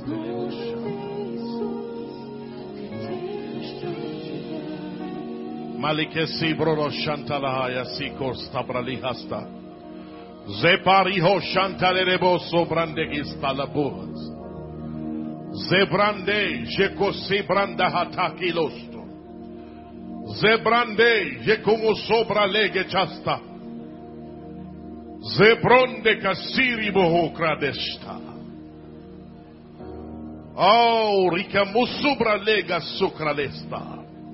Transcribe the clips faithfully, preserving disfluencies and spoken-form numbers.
Malikesi broro shantalahaya sikor stabrali hasta. Zepariho shantalerebo sobrandegis talabos. Zebrande jekosi branda hataki losto. Zebrande jekomo sobra lege chasta. Zebronde kasiri boho kradesta. Oh, rikamusubra lega sukralesta.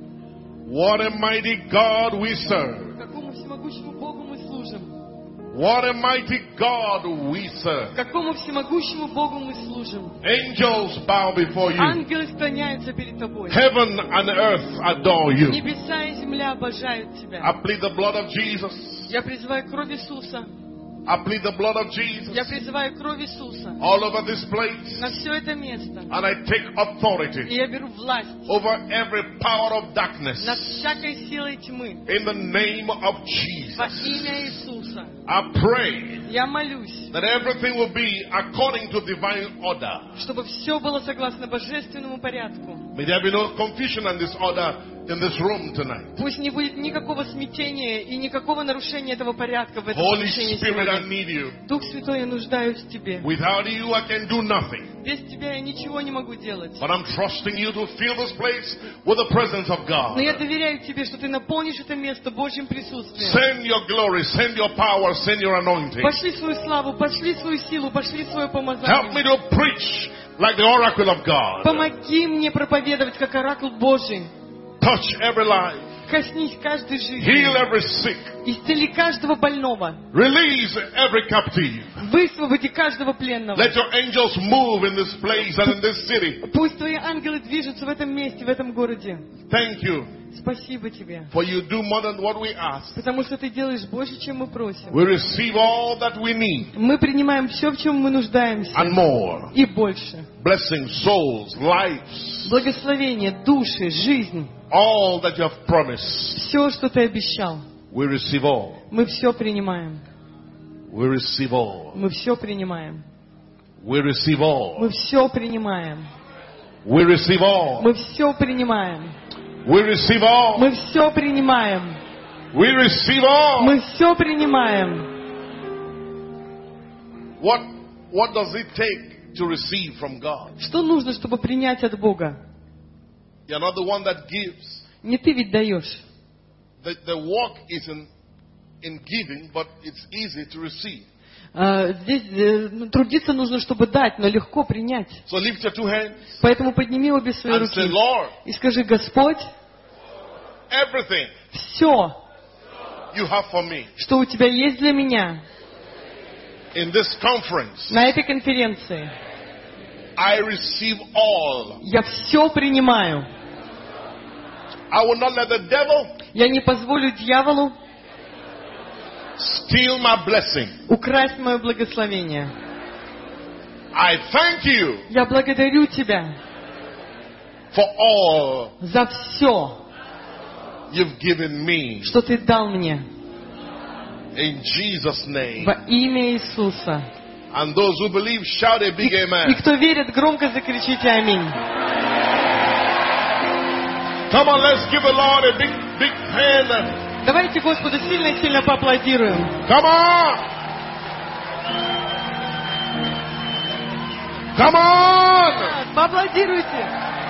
What a mighty God we serve. Какому всемогущему Богу мы служим. What a mighty God we serve. Какому всемогущему Богу мы служим. Angels bow before you. Ангелы склоняются перед тобой. Heaven and earth adore you. Небеса и земля обожают тебя. I plead the blood of Jesus. Я призываю кровь Иисуса. I plead the blood of Jesus Я призываю кровь Иисуса all over this place. на все это место. And I take И authority я беру власть over every power of darkness над всякой силой тьмы. in the name of Во Jesus. имя Иисуса. I pray Я молюсь, that everything will be according to divine order. чтобы все было согласно божественному порядку. May there be no confusion in this order in this room tonight. Пусть не будет никакого смятения и никакого нарушения этого порядка в этом Holy помещении Spirit, I сегодня. need you. Дух Святой, я нуждаюсь в Тебе. Without you, I can do nothing. Без Тебя я ничего не могу делать. But I'm trusting you to fill this place with the presence of God. Но я доверяю Тебе, что Ты наполнишь это место Божьим присутствием. Send your glory, send your power, send your anointing. Пошли свою славу, пошли свою силу, пошли свое Help помазание. me to preach like the oracle of God. Помоги мне проповедовать, как оракул Божий. Touch every life. Коснись каждой Heal жизни. every sick. Исцели каждого больного. Release every captive. Высвободи каждого пленного. Let your angels move in this place and in this city. Пусть Твои ангелы движутся в этом месте, в этом городе. Thank you, Спасибо Тебе. for you do more than what we ask. Потому что Ты делаешь больше, чем мы просим. We receive all that we need Мы принимаем все, в чем мы нуждаемся. and more. И больше. Blessings, souls, lives, Благословение, души, жизнь. all that you have promised. Все, что Ты обещал. We receive all. Мы все принимаем. We receive all. Мы все принимаем. We receive all. Мы все принимаем. We receive all. Мы все принимаем. We receive all. Мы все принимаем. We receive all. Мы все принимаем. What, what does it take to receive from God? Что нужно, чтобы принять от Бога? You're not the one that gives. Не ты ведь даешь. The, the work is in, in giving, but it's easy to receive. А, Здесь э, ну, трудиться нужно, чтобы дать, но легко принять. So lift your two hands Поэтому подними обе свои and say, руки Lord, и скажи: Господь, everything все, you have for me что у Тебя есть для меня in this conference, на этой конференции, I receive all. я все принимаю. I will not let the devil Я не позволю дьяволу steal my blessing. украсть мое благословение. I thank you Я благодарю Тебя for all за все, you've given me. что Ты дал мне. In Jesus' name. Во имя Иисуса. And those who believe, shout a big И amen. кто верит, громко закричите аминь. Come on, let's give the Lord a big, big hand. Давайте Господу сильно-сильно поаплодируем. Come on. Come on. Поаплодируйте.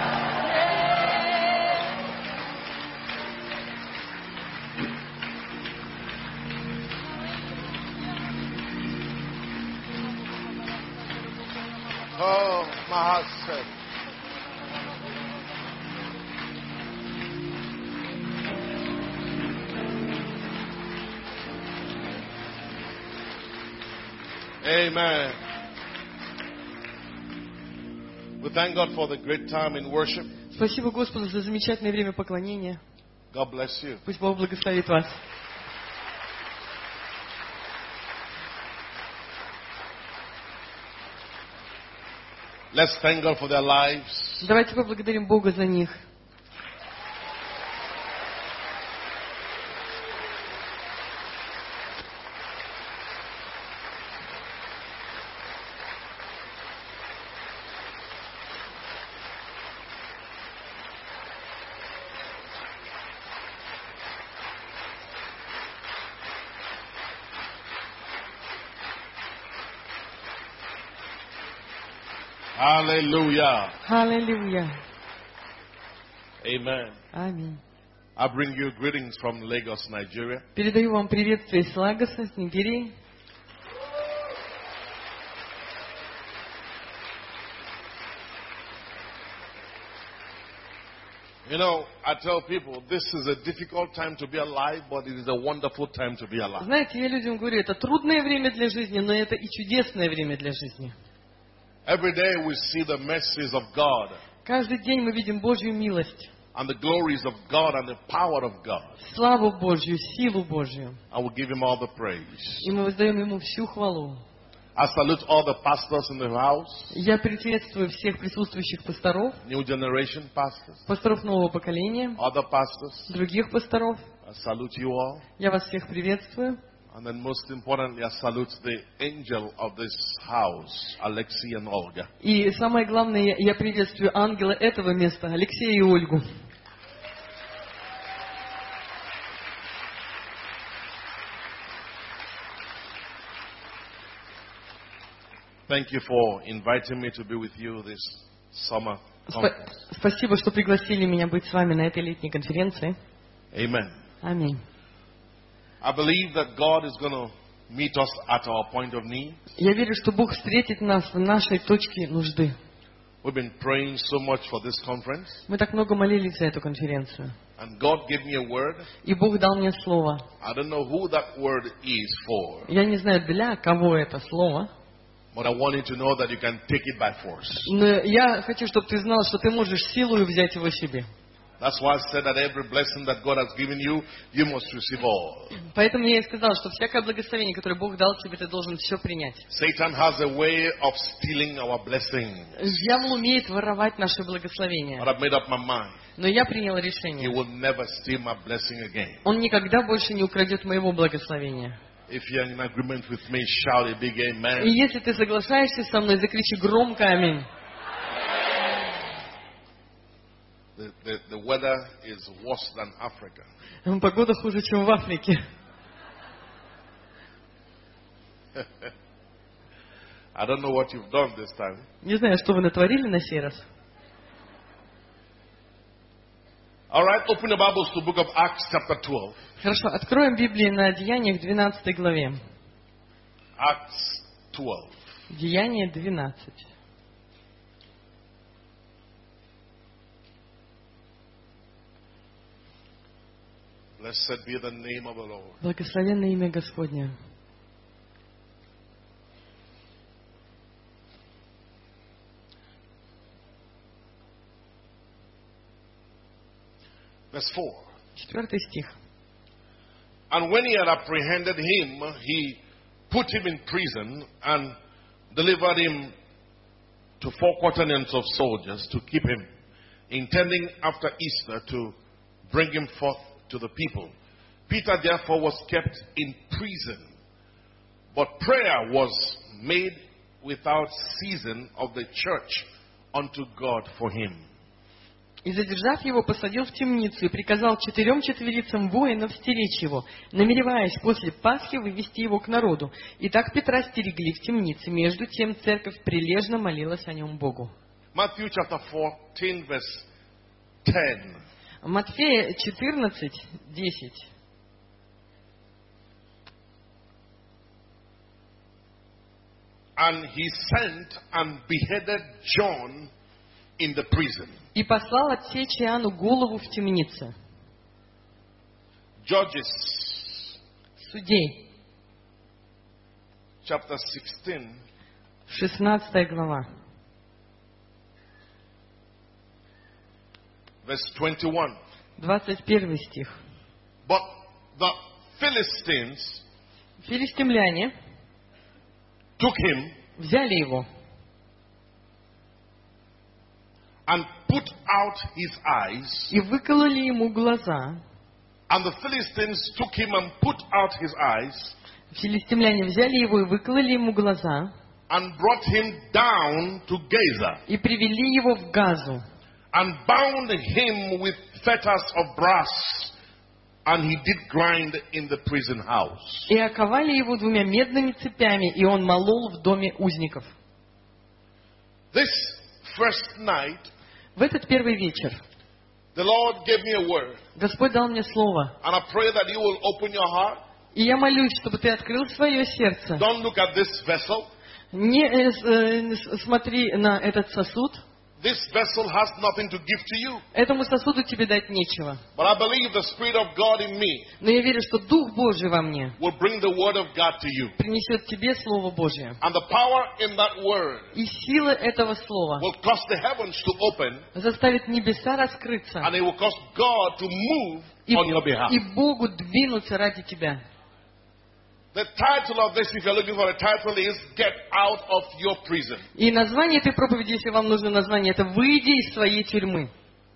Oh, my heart said. Amen. We thank God for the great time in worship. Спасибо Господу за замечательное время поклонения. God bless you. Пусть Бог благословит вас. Let's thank God for their lives. Давайте поблагодарим Бога за них. Hallelujah. Аллилуйя. Amen. Аминь. I bring you greetings from Lagos, Nigeria. Передаю вам приветствие из Лагоса, с Нигерии. You know, I tell people this is a difficult time to be alive, but it is a wonderful time to be alive. Знаете, я людям говорю, это трудное время для жизни, но это и чудесное время для жизни. Every day we see the mercies of God Каждый день мы видим Божью милость, and the glories of God and the power of God. славу Божью, силу Божью. I will give Him all the praise. И мы воздаем Ему всю хвалу. I salute all the pastors in the house, Я приветствую всех присутствующих пасторов, new generation pastors, пасторов нового поколения, other pastors. других пасторов. I salute you all. Я вас всех приветствую. And then most importantly, I salute the angel of this house, Alexei and Olga. И самое главное, я- я приветствую ангела этого места, Алексея и Ольгу. Thank you for inviting me to be with you this summer Спа- conference. Спасибо, что пригласили меня быть с вами на этой летней конференции. Amen. Аминь. I believe that God is going to meet us at our point of need. Я верю, что Бог встретит нас в нашей точке нужды. We've been praying so much for this conference, Мы так много молились за эту конференцию. and God gave me a word. И Бог дал мне слово. I don't know who that word is for, Я не знаю, для кого это слово, but I want you to know that you can take it by force. но я хочу, чтобы ты знал, что ты можешь силою взять его себе. That's why I said that every blessing that God has given you, you must receive all. Поэтому я и сказал, что всякое благословение, которое Бог дал тебе, ты должен все принять. Satan has a way of stealing our blessings. Дьявол умеет воровать наши But благословения. I've made up my mind. Но я принял He решение. will never steal my blessing again. Он никогда больше не украдет моего благословения. If you're in agreement with me, shout a big И amen. если ты соглашаешься со мной, закричи громко аминь. The, the, the weather is worse than Africa. Погода хуже, чем в Африке. I don't know what you've done this time. Не знаю, что вы натворили на сей раз. All right, open the Bibles to the book of Acts chapter twelve. Хорошо, откроем Библию на Деяниях двенадцатой главе. Acts twelve. Деяние двенадцать. Blessed be the name of the Lord. Благословенное имя Господне. Verse four. Четвертый стих. And when he had apprehended him, he put him in prison and delivered him to four quaternions of soldiers to keep him, intending after Easter to bring him forth to the people. Peter therefore was kept in prison, but prayer was made without ceasing of the church unto God for him. И, задержав его, посадил в темницу и приказал четырем четверицам воинов стеречь его, намереваясь после Пасхи вывести его к народу. И так Петра стерегли в темнице. Между тем церковь прилежно молилась о нем Богу. Matthew chapter fourteen, verse ten. Матфея четырнадцать, десять. And he sent and beheaded John in the prison. И послал отсечь Иоанну голову в темнице. Judges Судей, chapter sixteen, шестнадцатая глава, verse twenty-one. двадцать первый стих. But the Philistines Филистимляне took him взяли его and put out his eyes, и выкололи ему глаза. and the Philistines took him and put out his eyes, Филистимляне взяли его и выкололи ему глаза, and brought him down to Gaza, и привели его в Газу, and bound him with fetters of brass, and he did grind in the prison house. и оковали его двумя медными цепями, и он молол в доме узников. This first night, В этот первый вечер the Lord gave me a word. Господь дал мне слово. And I pray that you will open your heart. И я молюсь, чтобы ты открыл свое сердце. Don't look at this vessel. Не э, с- э, с- смотри на этот сосуд. This vessel has nothing to give to you. Этому сосуду тебе дать нечего. But I believe the Spirit of God in me Но я верю, что Дух Божий во мне will bring the Word of God to you. принесет тебе Слово Божье. And the power in that Word И сила этого Слова will cause the heavens to open. заставит небеса раскрыться. And it will cause God to move И, on your behalf. и Богу двинуться ради тебя. The title of this, if you're looking for a title, is Get Out of Your Prison. И название этой проповеди, если вам нужно название, это «Выйди из своей тюрьмы».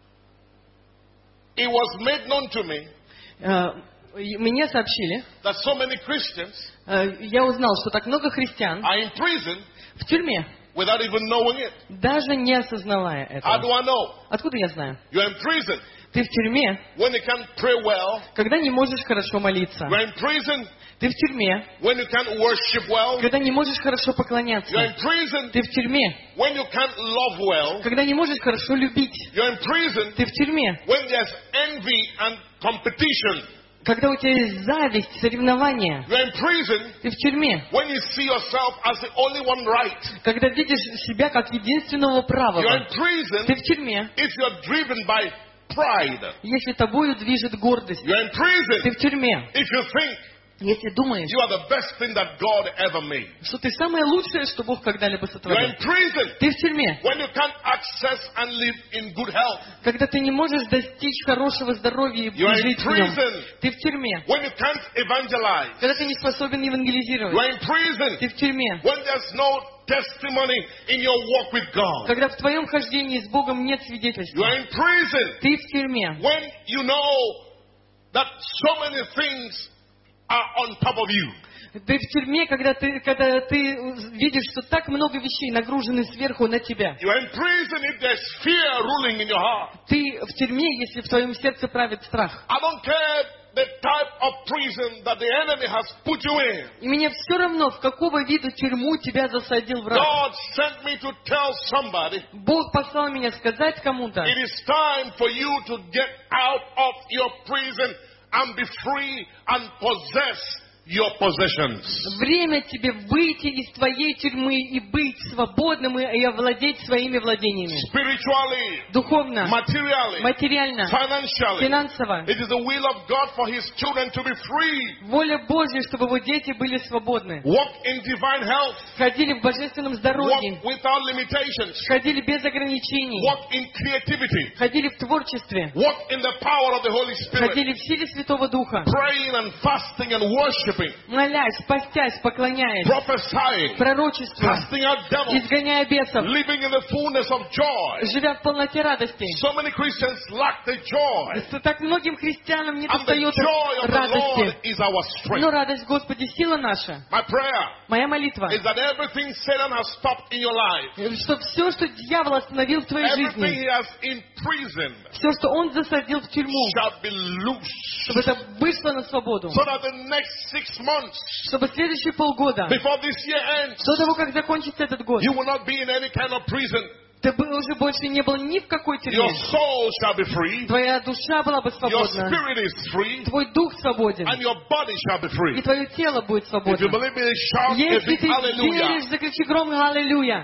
It was made known to me Э, и Мне сообщили, that so many Christians э, я узнал, что так много христиан are in prison в тюрьме, without even knowing it. даже не осознавая How do этого. I know? Откуда я знаю? You're in prison Ты в тюрьме, when you can't pray well. когда не можешь хорошо молиться. You're in prison Ты в тюрьме, when you can't worship well. когда не можешь хорошо You're поклоняться. in prison Ты в тюрьме, when you can't love well. когда не можешь хорошо любить. You're in prison Ты в тюрьме, when there's envy and competition. когда у тебя есть зависть, соревнования. You're in prison Ты в тюрьме, when you see yourself as the only one right. когда видишь себя как единственного You're правого. in prison Ты в тюрьме, if you're driven by pride. если тобою движет гордость. You're in Ты prison в тюрьме, if you think если думаешь, you are the best thing that God ever made. что ты самое лучшее, что Бог когда-либо You're сотворил. in prison Ты в тюрьме, when you can't access and live in good health. когда ты не можешь достичь хорошего здоровья и You're in жить в нем. prison Ты в тюрьме, when you can't evangelize. когда ты не способен евангелизировать. You're in prison Ты в тюрьме, when there's no testimony in your walk with God. когда в твоем хождении с Богом нет свидетельства. You're in prison Ты в тюрьме, when you know that so many things are on top of you. ты в тюрьме, когда ты, когда ты видишь, что так много вещей нагружены сверху на тебя. You're in prison if there's fear ruling in your heart. Ты в тюрьме, если в твоем сердце правит страх. I don't care the type of prison that the enemy has put you in. И мне все равно, в какого вида тюрьму тебя засадил враг. God sent me to tell somebody Бог послал меня сказать кому-то, it is time for you to get out of your prison and be free and possess your possessions. время тебе выйти из твоей тюрьмы и быть свободным и овладеть своими владениями. Spiritually, Духовно, materially, материально, financially. финансово. It is the will of God for His children to be free. Воля Божья, чтобы его дети были свободны. Walk in divine health. Ходили в божественном Walk здоровье. without limitations. Ходили без ограничений. Walk in creativity. Ходили в творчестве. Walk in the power of the Holy Spirit. Ходили в силе Святого Духа. Praying and fasting and worshiping. Молясь, постясь, поклоняясь. Prophesying. Пророчествуя. Casting out devils. Изгоняя бесов. Living in the fullness of joy. Живя в полноте радости. So many Christians lack the joy. С Так многим христианам не And the достает joy of the Lord радости. is our Но strength. радость Господи сила наша. My prayer Моя молитва. is that everything Satan has stopped in your life, Что все, что дьявол остановил в твоей everything жизни, he has imprisoned, все, что он засадил в тюрьму, shall be loosed. чтобы это вышло на свободу. So that the next six months Чтобы следующие полгода, before this year ends, до того, как закончится этот год, you will not be in any kind of prison. ты бы уже больше не был ни в какой Your тюрьме. soul shall be free. Твоя душа была бы Your свободна. spirit is free. Твой дух свободен. And your body shall be И free. твое тело будет If you свободно. believe me, shout a Если big ты hallelujah. веришь, закричи громко «Аллилуйя».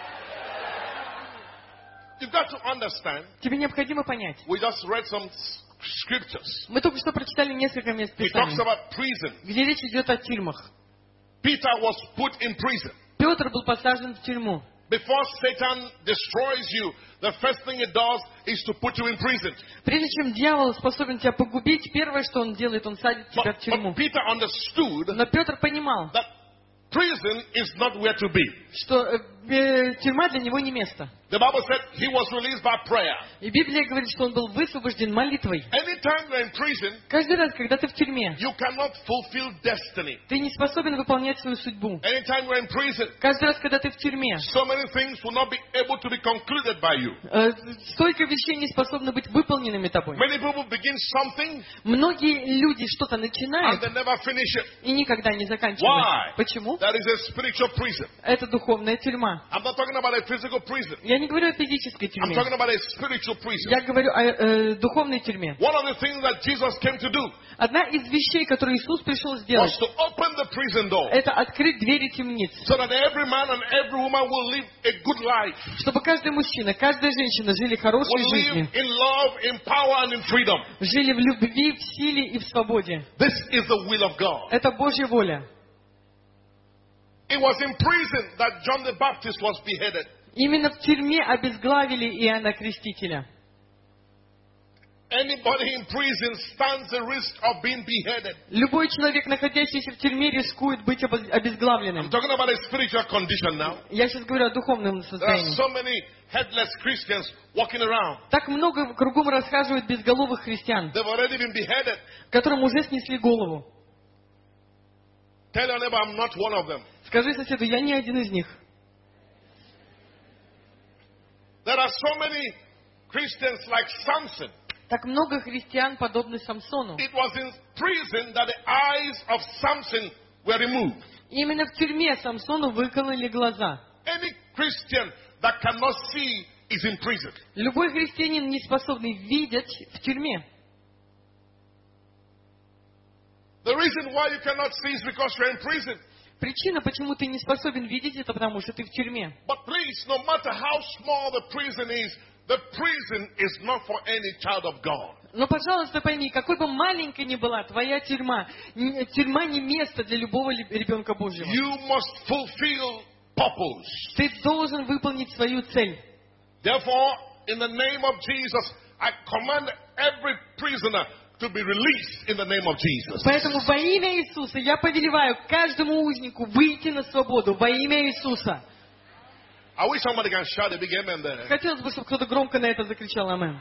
You've got to understand, Тебе необходимо понять. we just read some s- scriptures. Мы только что прочитали несколько мест He talks Писания, about prison. где речь идет о тюрьмах. Peter was put in prison. Петр был посажен в тюрьму. Before Satan destroys you, the first thing he does is to put you in prison. Прежде чем дьявол способен тебя погубить, первое, что он делает, он садит тебя But, в тюрьму. but Peter understood Но Петр понимал, that prison is not where to be. что э, э, тюрьма для него не место. The Bible said he was released by prayer. И Библия говорит, что он был высвобожден молитвой. Anytime you're in prison, Каждый раз, когда ты в тюрьме, you cannot fulfill destiny. ты не способен выполнять свою судьбу. Anytime you're in prison, Каждый раз, когда ты в тюрьме, so many things will not be able to be concluded by you. э, столько вещей не способны быть выполненными тобой. Many people begin something Многие люди что-то and начинают they never finish it. и никогда не заканчивают. Why? Почему? That is a spiritual prison. Это духовная тюрьма. тюрьма. I'm not talking about a physical prison. Я не говорю о физической I'm тюрьме. talking about a spiritual prison. Я говорю о э, духовной тюрьме. One of the things that Jesus came to do Одна из вещей, которую Иисус пришел was сделать, to open the prison door это открыть двери темниц. so that every man and every woman will live a good life, Чтобы каждый мужчина, каждая женщина жили хорошей will live жизнью. in love, in power, and in freedom. Жили в любви, в силе и в свободе. This is the will of God. Это Божья воля. It was in prison that John the Baptist was beheaded. Именно в тюрьме обезглавили Иоанна Крестителя. Anybody in prison stands the risk of being beheaded. Любой человек, находящийся в тюрьме, рискует быть обез- I'm обезглавленным. talking about a spiritual condition now. Я сейчас говорю о духовном There are состоянии. so many headless Christians walking around. Так много кругом расхаживают безголовых христиан, They've already been beheaded. которым уже снесли голову. Tell your neighbor, I'm not one of them. Скажи соседу, я не один из них. There are so many Christians like Samson. Так много христиан, подобных Самсону. It was in prison that the eyes of Samson were removed. Именно в тюрьме Самсону выкололи глаза. Any Christian that cannot see is in prison. Любой христианин, не способный видеть, в тюрьме. The reason why you cannot see is because you're in prison. Причина, почему ты не способен видеть, это потому, что ты в тюрьме. But please, no matter how small the prison is, the prison is not for any child of God. Но, пожалуйста, пойми, какой бы маленькой ни была твоя тюрьма, н- тюрьма не место для любого ли- ребенка Божьего. You must fulfill purpose. Ты должен выполнить свою цель. Therefore, in the name of Jesus, I command every prisoner to be released in the name of Jesus. Поэтому во имя Иисуса я повелеваю каждому узнику выйти на свободу во имя Иисуса. I wish somebody can shout a big amen there. Хотелось бы, чтобы кто-то громко на это закричал «Амен».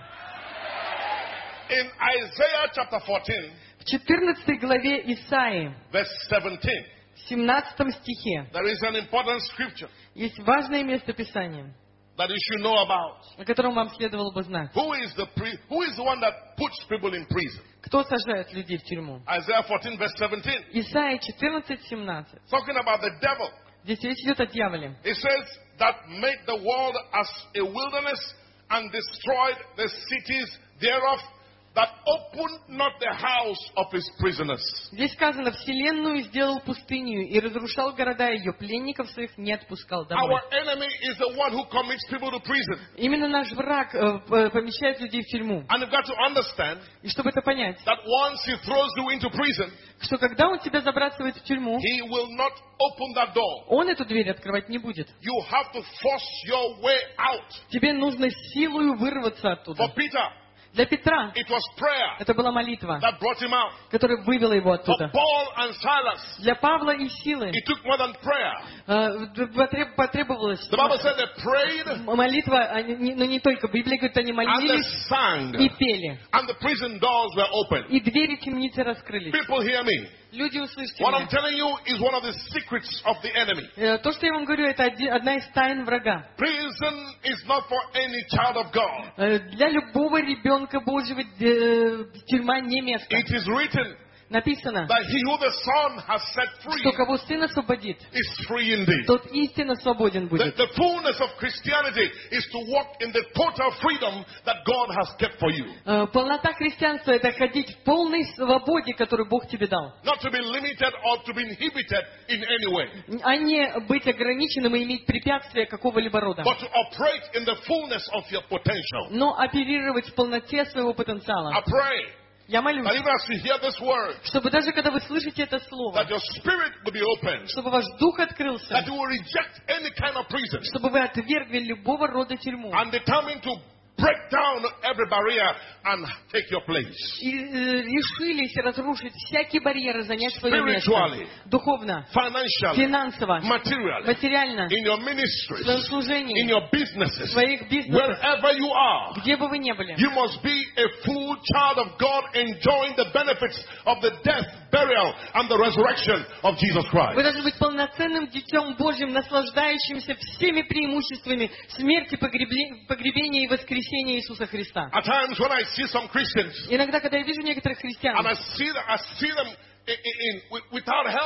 In Isaiah chapter fourteen, В четырнадцатой главе Исаии, verse seventeen, в семнадцатом стихе, there is an important scripture есть важное место Писания, that you should know about. о котором вам следовало бы знать. Who is the pri- who is the one that puts people in prison? Кто сажает людей в тюрьму? Isaiah fourteen, verse seventeen, Исаия четырнадцать семнадцать. talking about the devil. Здесь речь идет о дьяволе. It says that made the world as a wilderness and destroyed the cities thereof, that opened not the house of his prisoners. Здесь сказано, вселенную сделал пустынью и разрушал города ее, пленников своих не отпускал домой. Our enemy is the one who commits people to prison. Именно наш враг э, п- помещает людей в тюрьму. And you've got to understand И чтобы это понять, that once he throws you into prison, что когда он тебя забрасывает в тюрьму, he will not open that door. он эту дверь открывать не будет. You have to force your way out. Тебе нужно силою вырваться For оттуда. Peter, Для Петра it was prayer это была молитва, that brought him out. которая вывела его For оттуда. Paul and Silas, Для Павла и Силы it took more than prayer. э, потреб- потребовалась The Bible said they prayed молитва, они не- но не только. Библия говорит, они and молились they sang, и пели. and the prison doors were open. И двери темницы раскрылись. People hear me. Люди, услышьте What I'm меня. telling you is one of the secrets of the enemy. Э, То, что я вам говорю, это оди- одна из тайн врага. Prison is not for any child of God. Э, Для любого ребенка Божьего э, тюрьма не место. It is written Написано, that he who the Son has set free что кого Сын освободит, is free indeed. тот истинно свободен The, будет. the fullness of Christianity is to walk in the total freedom that God has kept for you. Э, Полнота христианства — это ходить в полной свободе, которую Бог тебе дал, Not to be limited or to be inhibited in any way, а не быть ограниченным и иметь препятствия какого-либо рода, but to operate in the fullness of your potential. но оперировать в полноте своего I потенциала. pray Я молюсь, that even as you hear this word, чтобы даже когда вы слышите это слово, that your spirit will be open, чтобы ваш дух открылся, that you will reject any kind of prison чтобы вы отвергли любого рода тюрьму and determined to break down every barrier and take your place. и э, решились разрушить всякие барьеры, занять свое место. Spiritually, Духовно, financially, финансово, materially, материально, in your в ministries, своем in служении, your businesses, в своих бизнесах, wherever you are, где бы вы ни были. you must be a full child of God enjoying the benefits of the death, burial, and the resurrection of Jesus Вы Christ. должны быть полноценным детем Божьим, наслаждающимся всеми преимуществами смерти, погребле- погребения и воскресения Иисуса Христа. At times when I see some Christians Иногда, когда я вижу некоторых and христиан, I see them, I see them in, in, in, without help,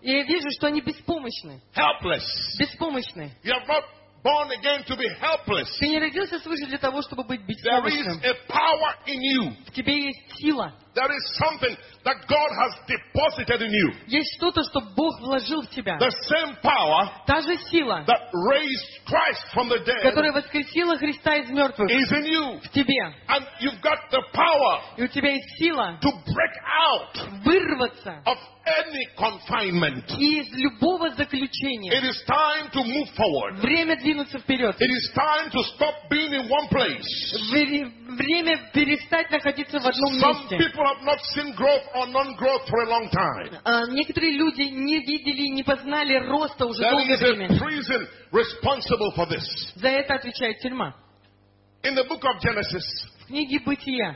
И я вижу, что они беспомощны. Helpless. Беспомощны. You have not born again to be helpless. Ты не родился свыше для того, чтобы быть There is беспомощным. a power in you. В тебе есть сила. There is something that God has deposited in you. Есть что-то, что Бог вложил в тебя. The same power Та же сила, that raised Christ from the dead которая воскресила Христа из мертвых, is in you. в тебе. And you've got the power И у тебя есть сила to break out вырваться of any confinement. из любого заключения. It is time to move forward. Время двинуться вперед. It is time to stop being in one place. Вре- Время перестать находиться в одном Some месте. people have not seen growth or non-growth for a long time. А, Некоторые люди не видели, не познали роста уже There долгое is a время. prison responsible for this. За это отвечает тюрьма. In the book of Genesis, В книге Бытия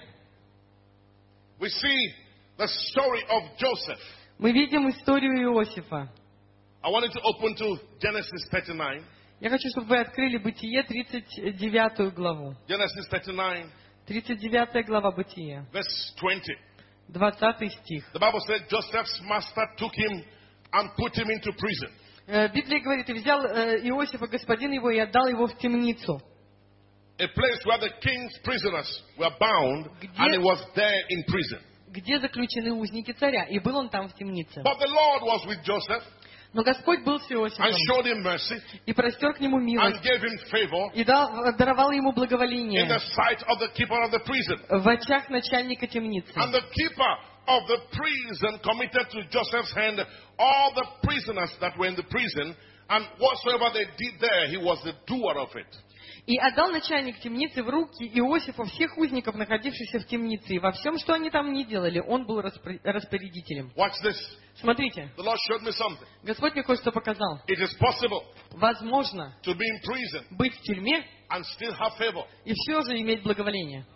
we see the story of Joseph. мы видим историю Иосифа. I wanted to open to Genesis thirty-nine. Я хочу, чтобы вы открыли Бытие, тридцать девятую главу. Genesis thirty-nine, тридцать девятая глава Бытия, verse twenty. двадцатый стих. The Bible said Joseph's master took him and put him into prison. Э, Библия говорит, и взял э, Иосифа, господин его, и отдал его в темницу, A place where the king's prisoners were bound, Где- and he was there in prison. где заключены узники царя. И был он там в темнице. But the Lord was with Joseph Но Господь был с Иосифом and showed him mercy и простер к нему and милость, gave him favor и дал, даровал ему in благоволение the sight of the keeper of the prison. в очах начальника темницы. And the keeper of the prison committed to Joseph's hand all the prisoners that were in the prison, and whatsoever they did there, he was the doer of it. И отдал начальник темницы в руки Иосифа всех узников, находившихся в темнице. И во всем, что они там не делали, он был распри- распорядителем. Watch this. Смотрите, The Lord showed me something. Господь мне кое-что показал. It is possible Возможно to be in prison быть в тюрьме and still have favor. и все же иметь благоволение.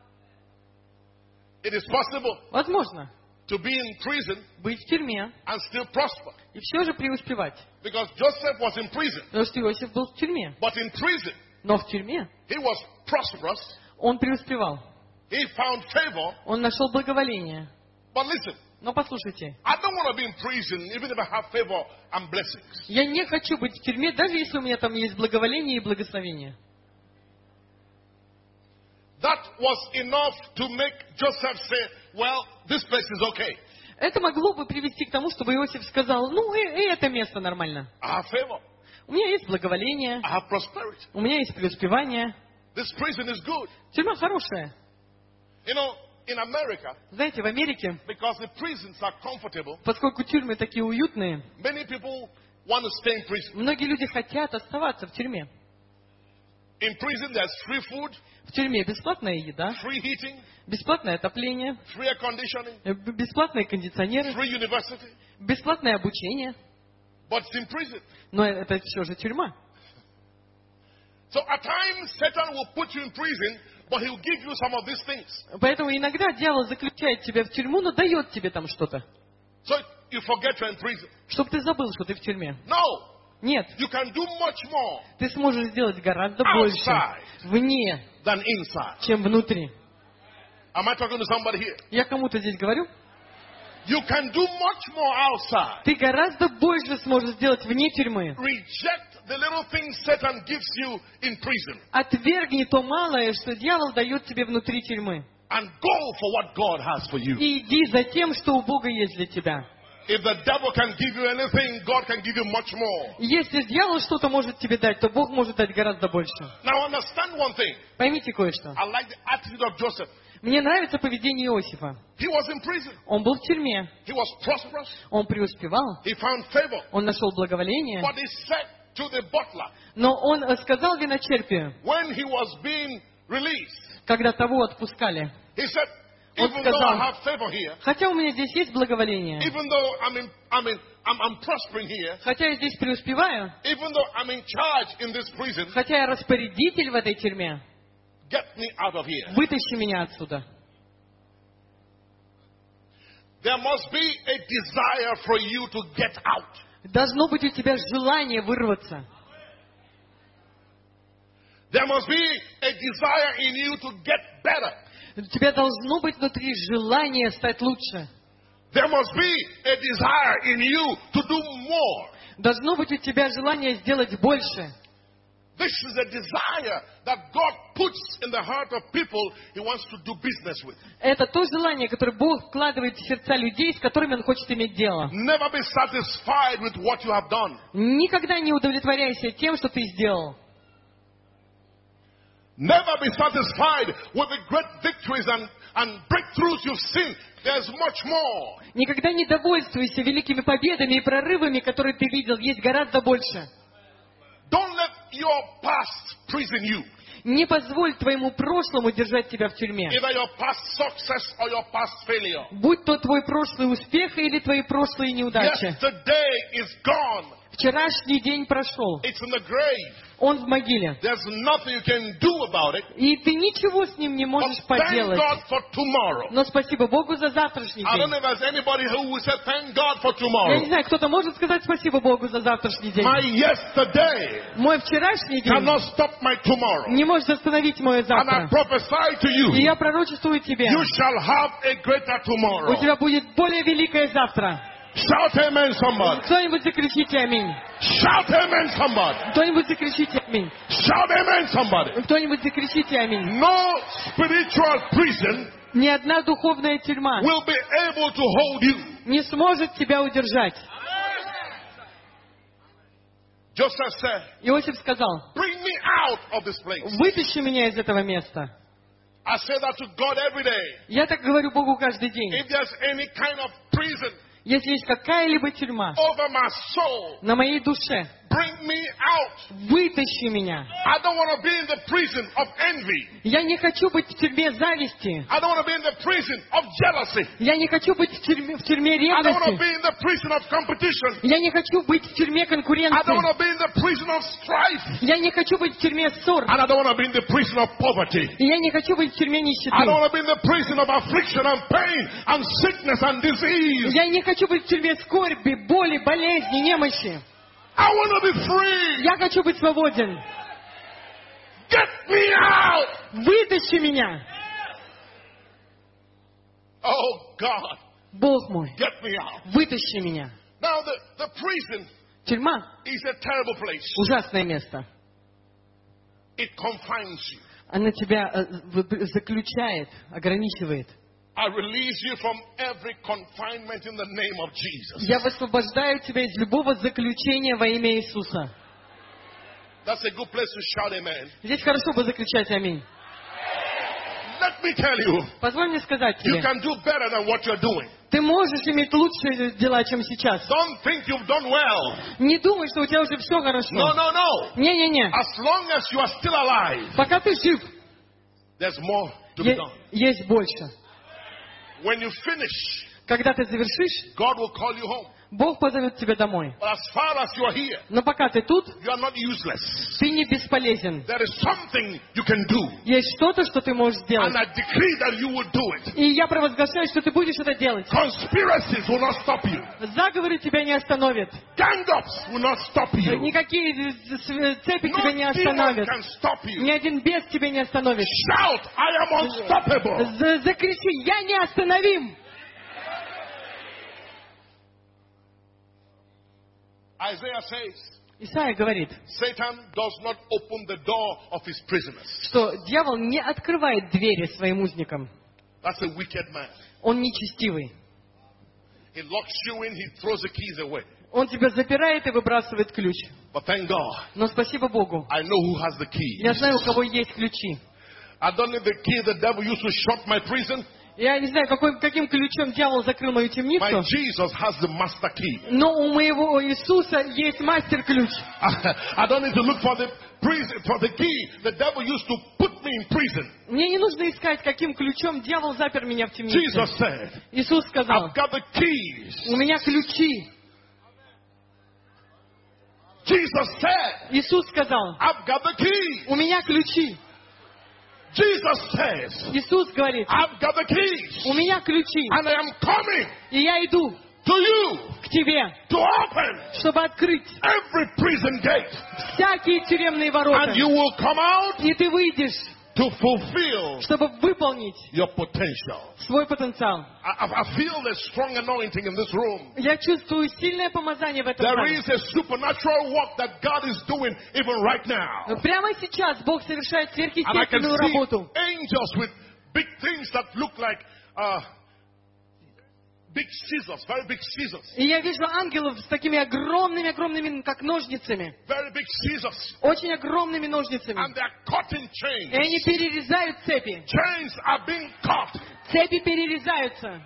It is possible Возможно to be in prison быть в тюрьме and still prosper. и все же преуспевать. Because Joseph was in prison. Потому что Иосиф был в тюрьме. But in prison, Но в тюрьме he was prosperous. он преуспевал. He found favor. Он нашел благоволение. But listen, Но послушайте, I don't want to be in prison even if I have favor and blessings. я не хочу быть в тюрьме, даже если у меня там есть благоволение и благословение. That was enough to make Joseph say, well, this place is okay. Это могло бы привести к тому, чтобы Иосиф сказал, ну, и, и это место нормально. I have favor. У меня есть благоволение, I have prosperity. у меня есть преуспевание. This prison is good. Тюрьма хорошая. You know, in America, Знаете, в Америке, because the prisons are comfortable, поскольку тюрьмы такие уютные, many people want to stay in prison. многие люди хотят оставаться в тюрьме. In prison, there's free food, В тюрьме бесплатная еда, free heating, бесплатное отопление, free air conditioning, э, б- бесплатные кондиционеры, free university. бесплатное обучение. But it's in prison. Но это все же тюрьма. So at times, Satan will put you in prison, but he will give you some of these things. Поэтому иногда дьявол заключает тебя в тюрьму, но дает тебе там что-то, So you forget you're in prison. чтобы ты забыл, что ты в тюрьме. No, Нет, you can do much more ты сможешь сделать гораздо больше Outside. вне, than inside. чем внутри. Am I talking to somebody here? Я кому-то здесь говорю, You can do much more outside. ты гораздо больше сможешь сделать вне тюрьмы. Reject the little things Satan gives you in prison Отвергни то малое, что дьявол дает тебе внутри тюрьмы. and go for what God has for you. И иди за тем, что у Бога есть для тебя. If the devil can give you anything, God can give you much more. Если дьявол что-то может тебе дать, то Бог может дать гораздо больше. Now understand one thing. Поймите кое-что. I like the attitude of Joseph. Мне нравится поведение Иосифа. He was in prison. Он был в тюрьме, He was prosperous. он преуспевал, He found favor. он нашел благоволение. But he said to the butler, Но он э, сказал виночерпию, when he was being released, когда того отпускали, he said, Он even though I сказал, have favor here, хотя у меня здесь есть благоволение, even though I'm in, I'm in, I'm, I'm prospering here, хотя я здесь преуспеваю, even though I'm in charge in this prison, хотя я распорядитель в этой тюрьме, get me out of here. вытащи меня отсюда. There must be a desire for you to get out. Должно быть у тебя желание вырваться. There must be a desire in you to get better. У тебя должно быть внутри желание стать лучше. There must be a desire in you to do more. Должно быть у тебя желание сделать больше. This is a desire that God puts in the heart of people He wants to do business with. Это то желание, которое Бог вкладывает в сердца людей, с которыми Он хочет иметь дело. Never be satisfied with what you have done. Никогда не удовлетворяйся тем, что ты сделал. Never be satisfied with the great victories and, and breakthroughs you've seen. There's much more. Никогда не довольствуйся великими победами и прорывами, которые ты видел. Есть гораздо больше. Don't let your past prison you. Не позволь твоему прошлому держать тебя в тюрьме. Either your past success or your past failure. Будь то твой прошлый успех или твои прошлые неудачи. Yesterday is gone. Вчерашний день прошел. It's in the grave. Он в могиле. There's nothing you can do about it. И ты ничего с ним не можешь But thank поделать. God for tomorrow. Но спасибо Богу за завтрашний I don't know день. if there's anybody who will say thank God for Я не tomorrow. знаю, кто-то может сказать спасибо Богу за завтрашний день. My yesterday Мой вчерашний день cannot stop my tomorrow. не может остановить мое And I завтра. prophesy to И you, я пророчествую тебе, you shall have a greater у tomorrow. тебя будет более великое завтра. Shout amen, somebody. Кто-нибудь закричите аминь. Shout amen, somebody. Кто-нибудь закричите аминь. Shout amen, somebody. Кто-нибудь закричите аминь. No spiritual prison Ни одна духовная тюрьма will be able to hold you. не сможет тебя удержать. Joseph said, Иосиф сказал, bring me out of this place. вытащи меня из этого места. I say that to God every day. Я так говорю Богу каждый день. If there's any kind of prison Если есть какая-либо тюрьма over my soul, на моей душе, bring me out. вытащи меня. I don't want to be in the prison of envy. Я не хочу быть в тюрьме зависти. I don't want to be in the prison of jealousy. Я не хочу быть в тюрьме, в тюрьме I don't want to ревности. be in the prison of competition. Я не хочу быть в тюрьме I don't конкуренции. want to be in the prison of strife. Я не хочу быть в тюрьме ссор. And I don't want to be in the prison of poverty. И я не хочу быть в тюрьме I don't нищеты. want to be in the prison of affliction and pain and sickness and disease. Я не хочу быть в тюрьме скорби, боли, болезни, немощи. I want to be free. Я хочу быть свободен. Get me out. Вытащи меня. Oh God, Бог мой, get me out. вытащи меня. Now the, the prison Тюрьма is a terrible place. — ужасное место. It confines you. Она тебя э, в- заключает, ограничивает. I release you from every confinement in the name of Jesus. Я высвобождаю тебя из любого заключения во имя Иисуса. That's a good place to shout amen. Здесь хорошо бы закричать аминь. Let me tell you, Позволь мне сказать you тебе, can do better than what you're doing. ты можешь иметь лучшие дела, чем сейчас. Don't think you've done well. Не думай, что у тебя уже все No, хорошо. no, no. Не-не-не. As long as you are still alive, Пока ты жив, there's more to be е- done. есть больше. When you finish, Когда ты завершишь, God will call you home. Бог позовет тебя домой. But as far as you are here, Но пока ты тут, you are not useless. ты не бесполезен. There is something you can do. Есть что-то, что ты можешь сделать. And I decree that you will do it. И я провозглашаю, что ты будешь это делать. Conspiracies will not stop you. Заговоры тебя не остановят. Gang-ups will not stop you. Никакие с- цепи No тебя не demon остановят. can stop Ни you. один бес тебя не остановит. Shout, I am unstoppable. За- Закричи, я неостановим. Isaiah says, Исайя говорит, Satan does not open the door of his prisoners. что дьявол не открывает двери своим узникам. That's a wicked man. Он нечестивый. He locks you in, he throws the keys away. Он тебя запирает и выбрасывает ключ. But thank God, Но спасибо Богу, I know who has the key. я знаю, у кого есть ключи. I don't need the key the devil used to shut my prison. Я не знаю, какой, каким ключом дьявол закрыл мою My темницу, Jesus has the master key. но у моего Иисуса есть мастер-ключ. I don't need to look for the prison, for the key the devil used to put me in prison. Мне не нужно искать, каким ключом дьявол запер меня в темнице. Jesus said, Иисус сказал, I've got the keys. у меня ключи. Jesus said, Иисус сказал, I've got the keys. у меня ключи. Jesus says, Иисус говорит, I've got the keys. у меня ключи. And I am coming И я иду to you к тебе, to open чтобы открыть every prison gate. всякие тюремные ворота. And you will come out И ты выйдешь to fulfill чтобы выполнить your potential. свой потенциал. I, I I feel the strong anointing in this room. Я чувствую сильное помазание в этом There зале. is a supernatural work that God is doing even right now. Прямо сейчас Бог совершает And I can сверхъестественную see работу. angels with big things that look like uh, big scissors, very big scissors. И я вижу ангелов с такими огромными-огромными, как ножницами. Very big scissors. Очень огромными ножницами. And they're cutting И chains. они перерезают цепи. Chains are being cut. Цепи перерезаются.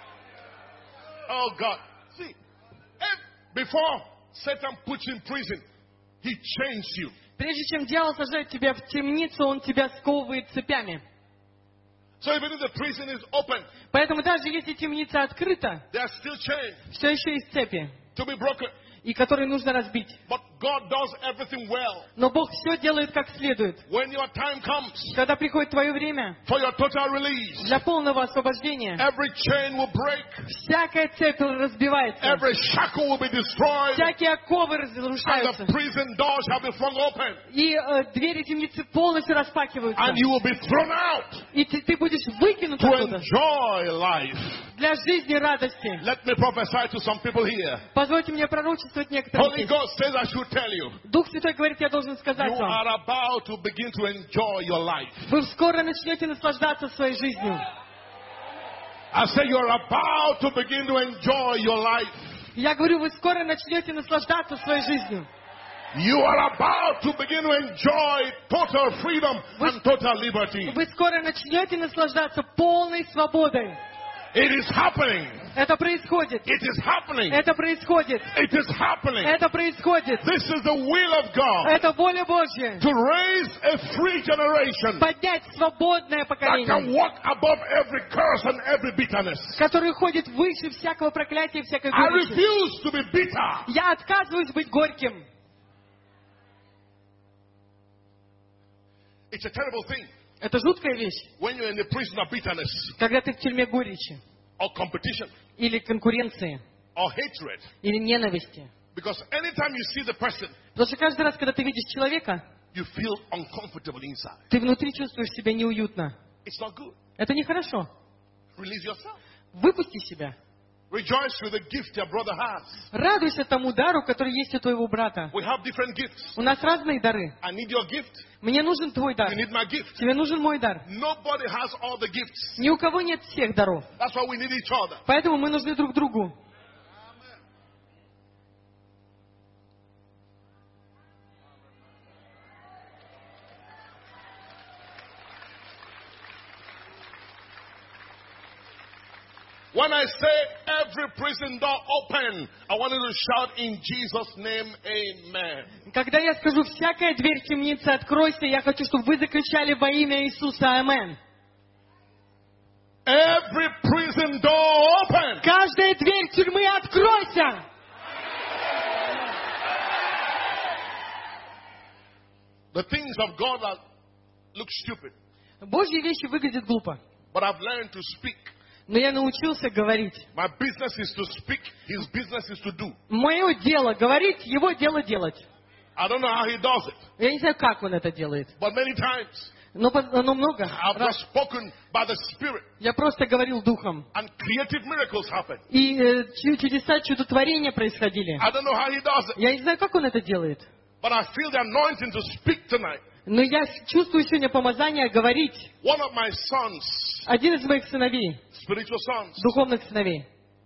Oh God. See, if before Satan puts you in prison, he chains you. Прежде чем дьявол сажает тебя в темницу, он тебя сковывает цепями. So even if the prison is open, Поэтому даже если темница открыта, there are still chains все еще есть цепи, to be broken. и которые нужно разбить. But God does everything well. Но Бог все делает как следует. When your time comes Когда приходит твое время for your total release, для полного освобождения, every chain will break, всякая цепь разбивается, every shackle will be destroyed, всякие оковы and разрушаются, the prison door shall be flung open, и э, двери темницы полностью распахиваются, and you will be thrown out и ты, ты будешь выкинут to оттуда enjoy life. для жизни радости. Let me prophesy to some people here. Позвольте мне пророчествовать некоторым. Holy Ghost says I should tell you, Дух Святой говорит, я должен you сказать вам, are about to begin to enjoy your life. вы скоро начнете наслаждаться своей жизнью. I say you're about to begin to enjoy your life. Я говорю, вы скоро начнете наслаждаться своей жизнью. You are about to begin to enjoy total freedom and total liberty. Вы скоро начнете наслаждаться полной свободой. It is happening. Это происходит. It is happening. Это происходит. It is happening. Это происходит. This is the will of God Это воля Божья. to raise a free generation Поднять свободное that поколение, can walk above every curse and every bitterness. которое ходит выше всякого проклятия и всякой I горечи. refuse to be bitter. Я отказываюсь быть горьким. It's a terrible thing Это жуткая вещь, when you're in the prison of bitterness когда ты в тюрьме горечи, or competition или конкуренции, or hatred. или ненависти. Because anytime you see the person, Потому что каждый раз, когда ты видишь человека, you feel uncomfortable inside. ты внутри чувствуешь себя неуютно. It's not good. Это нехорошо. Release yourself. Выпусти себя. Rejoice with the gift your brother has. Радуйся тому дару, который есть у твоего брата. We have different gifts. У нас разные дары. I need your gift. Мне нужен твой дар. You need my gift. Тебе нужен мой дар. Nobody has all the gifts. Ни у кого нет всех даров. That's why we need each other. Поэтому мы нужны друг другу. When I say every prison door open, I want you to shout in Jesus' name, amen. Когда я скажу, всякая дверь темницы откройся, я хочу, чтобы вы закричали во имя Иисуса Амен. Every prison door open. Каждая дверь тюрьмы откройся. The things of God are, look stupid, Божьи вещи выглядят глупо. but I've learned to speak. Но я научился говорить. My business is to speak. His business is to do. Мое дело говорить, его дело делать. I don't know how he does it, Я не знаю, как он это делает. but many times Но, по- но много I've раз just spoken by the Spirit, я просто говорил духом. and creative miracles happen. И э, чу- чудеса, чудотворения происходили. I don't know how he does it, Я не знаю, как он это делает. but I feel the anointing to speak tonight. Но я чувствую сегодня помазание говорить. One of my sons, Один из моих сыновей, spiritual sons, духовных сыновей,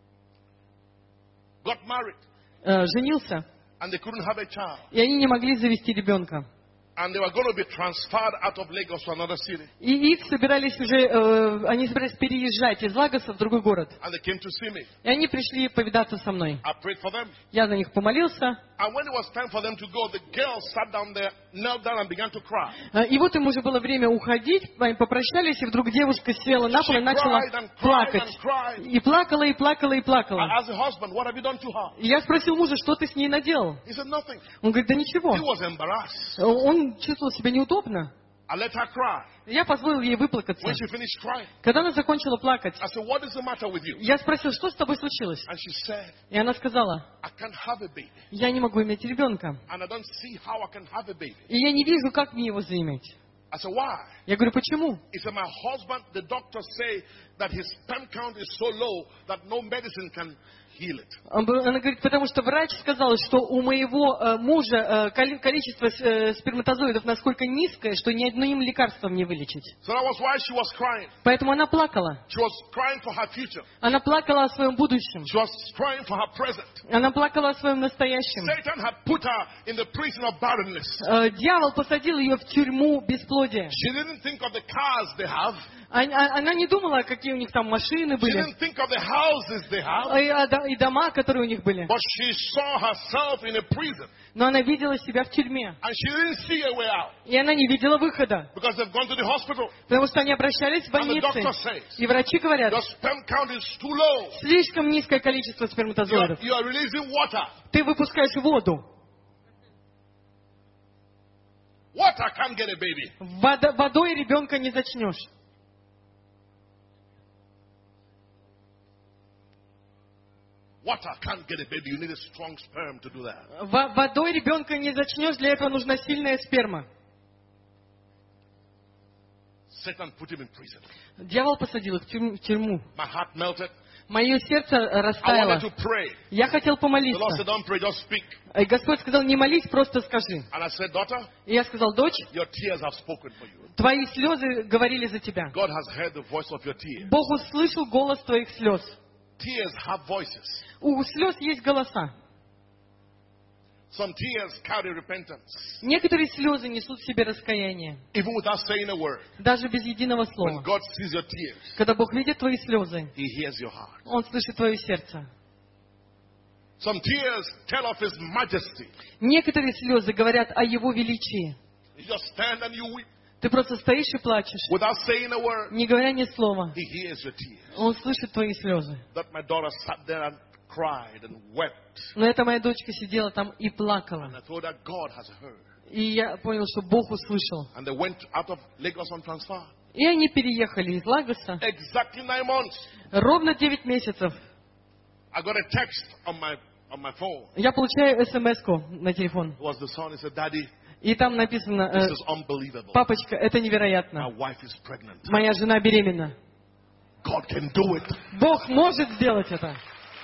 got married, э, женился, and they couldn't have a child. и они не могли завести ребенка. And they were going to be transferred out of Lagos to another city. И их собирались уже, э, они собирались переезжать из Лагоса в другой город. And they came to see me. И они пришли повидаться со мной. I prayed for them. Я за них помолился. And when it was time for them to go, the girl sat down there, knelt down and began to cry. Э, И вот им уже было время уходить, они попрощались, и вдруг девушка села на пол и She начала cried and cried плакать. and cried. И плакала, и плакала, и I плакала. asked the husband, what have you done to her? И я спросил мужа, что ты с ней наделал? He said, nothing. Он говорит, да ничего. He was embarrassed. Он чувствовал себя неудобно. I let her cry. Я позволил ей выплакаться. When she finished crying, Когда она закончила плакать, I said, what is the matter with you? я спросил, что с тобой случилось? And she said, И она сказала, I can't have a baby. я не могу иметь ребенка. And I don't see how I can have a baby. И я не вижу, как мне его заиметь. I said, why? Я говорю, почему? He said, my husband, the doctors say that his sperm count is so low that no medicine can heal it. Он б- Она говорит, потому что врач сказал, что у моего э, мужа э, коли- количество с- э, сперматозоидов насколько низкое, что ни одним лекарством не вылечить. So that was why she was crying. Поэтому она плакала. She was crying for her future. Она плакала о своем будущем. She was crying for her present. Она плакала о своем настоящем. Satan had put her in the prison of barrenness. Э, Дьявол посадил ее в тюрьму бесплодия. She didn't think of the cars they have. А- а- Она не думала, какие у них там машины She были, didn't think of the houses they have. а и о до- и дома, которые у них были. But she saw herself in a prison. Но она видела себя в тюрьме. And she didn't see a way out. И она не видела выхода. Because they've gone to the hospital. Потому что они обращались в And the больницы. doctor says, И врачи говорят, your sperm count is too low. слишком низкое количество You are, сперматозоидов. you are releasing water. Ты выпускаешь воду. Water can't get a baby. Вода- водой ребенка не зачнешь. Water can't get a baby. You need a strong sperm to do that. Во- Водой ребенка не зачнешь, для этого нужна сильная сперма. Satan put him in prison. Дьявол посадил их в тюрьму. в тюрьму. My heart melted. Мое сердце I растаяло. wanted to pray. Я хотел The Lord помолиться. said, don't pray, just speak. И Господь сказал, не молись, просто скажи. And I said, daughter, И я сказал, дочь, your tears have spoken for you. твои слезы говорили за тебя. God has heard the voice of your tears. Бог услышал голос твоих слез. Tears have voices. У слез есть голоса. Some tears carry repentance. Некоторые слезы несут в себе раскаяние. Even without saying a word. Даже без единого When слова. God sees your tears, Когда Бог видит твои слезы, He hears your heart. Он слышит твое сердце. Some tears tell of His majesty. Некоторые слезы говорят о Его величии. You just stand and you weep. Ты просто стоишь и плачешь, Without saying a word, не говоря ни слова. He hears your tears. Он слышит твои слезы. That my daughter sat there and cried and wept. Но эта моя дочка сидела там и And плакала. I told her God has heard. И я понял, что Бог услышал. And they went out of Lagos on transfer. И они переехали из Лагоса. Exactly nine months. Ровно девять месяцев. I got a text on my on my phone. Я получаю смс-ку на телефон. It was the son. He said, Daddy, И там написано, this э, is unbelievable. папочка, это My невероятно. wife is pregnant. Моя жена беременна. God can do it. Бог может сделать это.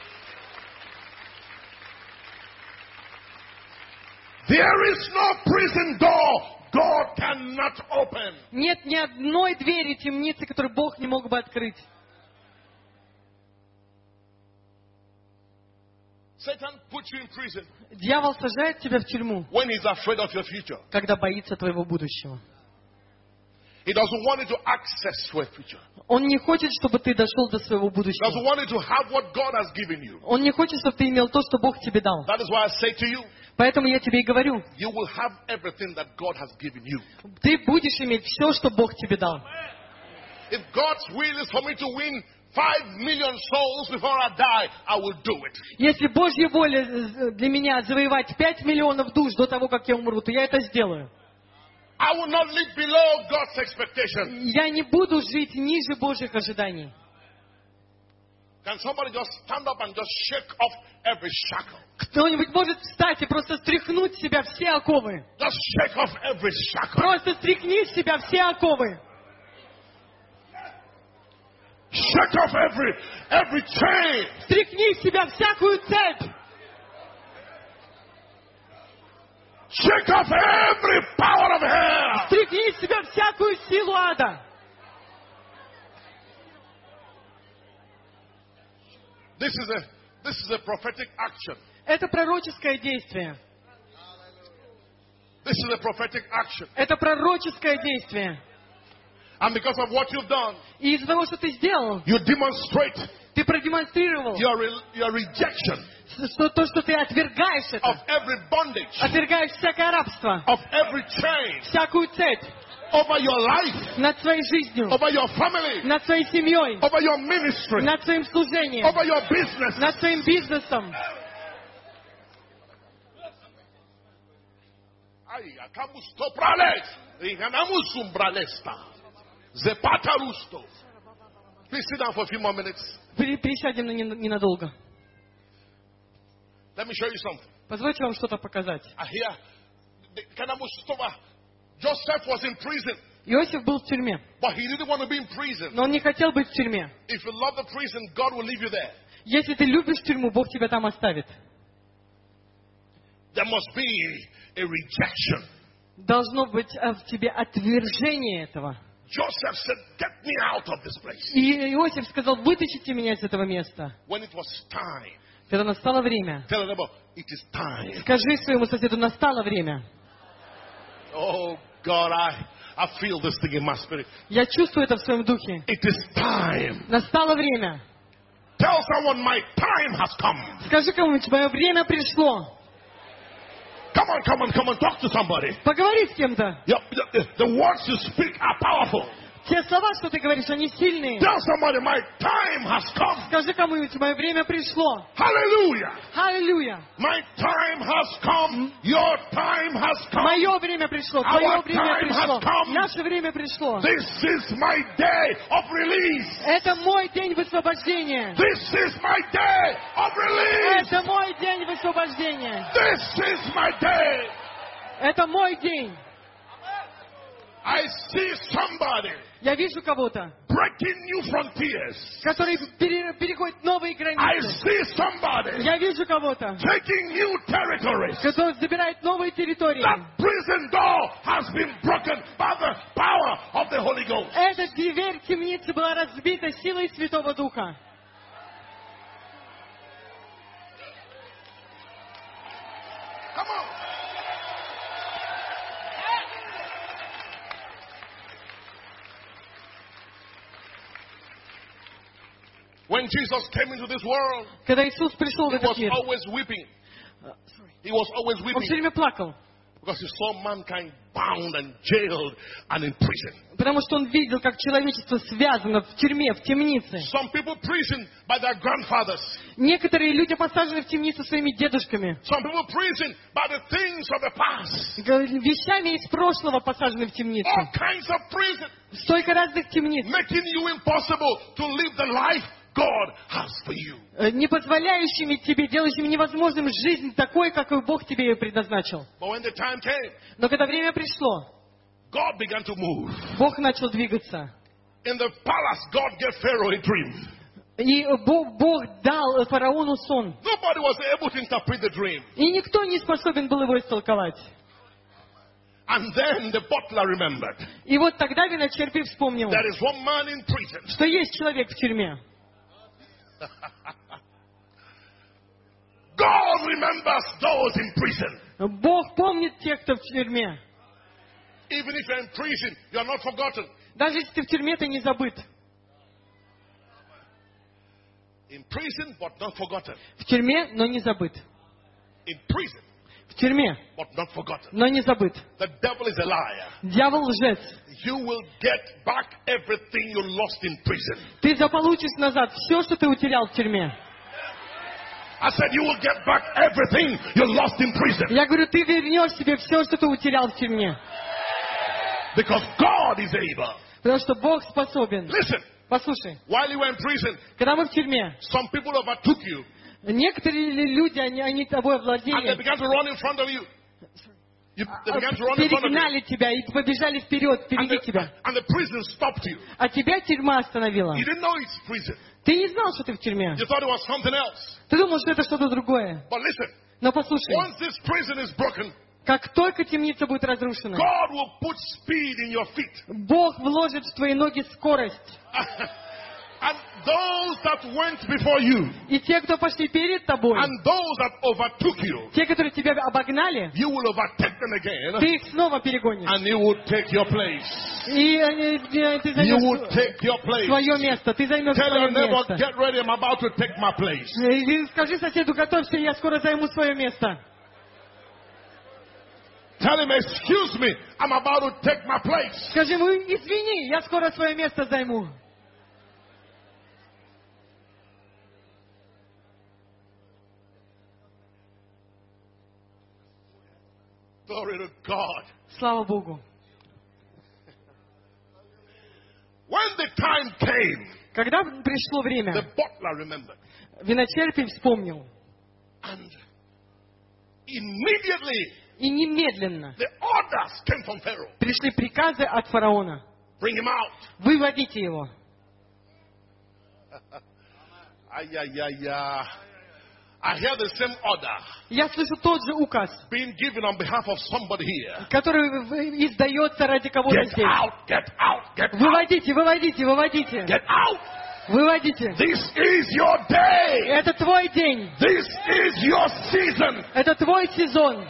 There is no prison door God cannot open. Нет ни одной двери темницы, которую Бог не мог бы открыть. Satan puts you in prison Дьявол сажает тебя в тюрьму, when he's afraid of your future. когда боится твоего будущего. He doesn't want you to access to a future. Он не хочет, чтобы ты дошел до своего He doesn't будущего. want you to have what God has given you. Он не хочет, чтобы ты имел то, что Бог тебе дал. That is why I say to you, Поэтому я тебе и говорю, you will have everything that God has given you. ты будешь иметь все, что Бог тебе дал. If God's will is for me to win five million souls before I die, I will do it. Если Божья воля э, для меня завоевать пять миллионов душ до того, как я умру, то я это сделаю. I will not live below God's expectation. Я не буду жить ниже Божьих ожиданий. Can somebody just stand up and just shake off every shackle? Кто-нибудь может встать и просто стряхнуть с себя все оковы? Just shake off every shackle. Просто стряхни с себя все оковы. Shake off every every chain. Стряхни с себя всякую цепь. Shake off every power of hell. Стряхни с себя всякую силу ада. This is a this is a prophetic action. Это пророческое действие. This is a prophetic action. Это пророческое действие. And because of what you've done, И из-за того, что ты сделал, you demonstrate ты продемонстрировал, your re- your rejection что то, что ты отвергаешь of это, every bondage, отвергаешь всякое рабство, of every chain всякую цепь over your life, над своей жизнью, over your family, над своей семьей, over your ministry, над своим служением, over your business. над своим бизнесом. Ay, acabamos toprales, y ganamos umbralesta. Zepata rusto. Please sit down for a few more minutes. При- Присядем на нен- ненадолго. Let me show you something. Позвольте вам что-то показать. I hear the Kanamustova. Joseph was in prison. Иосиф был в тюрьме, But he didn't want to be in prison. но он не хотел быть в тюрьме. If you love the prison, God will leave you there. Если ты любишь тюрьму, Бог тебя там оставит. There must be a rejection. Должно быть э, в тебе отвержение этого. Joseph said, get me out of this place. И Иосиф сказал, вытащите меня из этого места. When it was time, Когда настало время, tell them, it is time. скажи своему соседу, настало время. Oh God, I, I feel this thing in my spirit. Я чувствую это в своем духе. It is time. Настало время. Tell someone my time has come. Скажи кому-нибудь, мое время пришло. Come on, come on, come on, talk to somebody. Поговори с кем-то. Yeah, the, the words you speak are powerful. Те слова, что ты говоришь, они сильные. Tell somebody my time has come. Скажи кому-нибудь, мое время пришло. Hallelujah. Аллилуйя. My time has come. Your time has come. Мое время пришло, Our твое время time пришло, has come. наше время пришло. This is my day of release. Это мой день высвобождения. This is my day of release. Это мой день высвобождения. This is my day. Это мой день. I see somebody Я вижу кого-то, breaking new frontiers. который пере- переходит новые I границы. see somebody Я вижу кого-то, taking new territories. который забирает новые территории. That prison door has been broken by the power of the Holy Ghost. Эта дверь темницы была разбита силой Святого Духа. Come on. When Jesus came into this world, Когда Иисус пришел в he этот was мир, always weeping. He was always он weeping все время плакал, because he saw mankind bound and jailed and in prison. потому что он видел, как человечество связано в тюрьме, в темнице. Some people prisoned by their grandfathers. Некоторые люди посажены в темницу своими дедушками, Some people prisoned by the things of the past. вещами из прошлого посажены в темницу. All kinds of prison, Столько разных темниц, making you impossible to live the life God has for you. э, не позволяющими тебе, делающими невозможным жизнь такой, какой Бог тебе ее предназначил. But when the time came, Но когда время пришло, God began to move. Бог начал двигаться. In the palace, God gave Pharaoh a dream. И Бог, Бог дал фараону сон. Nobody was able to interpret the dream. И никто не способен был его истолковать. And then the butler remembered. И вот тогда виночерпий вспомнил, There is one man in prison. что есть человек в тюрьме. God remembers those in prison. Бог помнит тех, кто в тюрьме. Even if you're in prison, you're not forgotten. Даже если ты в тюрьме, ты не забыт. In prison, but not forgotten. В тюрьме, но не забыт. In prison, В тюрьме, but not forgotten. но не забыт. The devil is a liar. Дьявол лжец. You will get back everything you lost in prison. Ты заполучишь назад все, что ты утерял в тюрьме. I said you will get back everything you lost in prison. Я говорю, ты вернешь себе все, что ты утерял в тюрьме. Because God is able. Потому что Бог способен. Listen, Послушай, while you were in prison, когда мы в тюрьме, some people overtook you некоторые люди, они, они тобой and they овладели, began to run in front of you. You, they began to run in front of you. перегнали тебя и побежали вперед, And впереди the, тебя. and the prison stopped you. А тебя тюрьма остановила. You didn't know it's prison. Ты не знал, что ты в тюрьме. You thought it was something else. Ты думал, что это что-то другое. But listen, Но послушай, once this prison is broken, как только темница будет разрушена, God will put speed in your feet. Бог вложит в твои ноги скорость. And those that went before you, И те, кто пошли перед тобой, and those that overtook you, те, которые тебя обогнали, you will overtake them again, ты их снова перегонишь. and you will take your place. И э, э, ты You will займешь take your place. свое место. Ты займешь Tell свое your neighbor, место. get ready, I'm about to take my place. И скажи соседу, готовься, я скоро займу свое место. Tell him, excuse me, I'm about to take my place. Скажи ему, извини, я скоро свое место займу. Glory to God. Слава Богу. When the time came, Когда пришло the время, butler remembered. виночерпий вспомнил. And immediately, И немедленно the orders came from Pharaoh. Пришли приказы от фараона. Bring him out. Выводите его. Ay, ay, ay, ay. I hear the same order Я слышу тот же указ, being given on behalf of somebody here. который в- издается ради кого-то Get здесь. out, get out, get out, Выводите, выводите, выводите. get out. Выводите. This is your day. Это твой день. This is your season. Это твой сезон.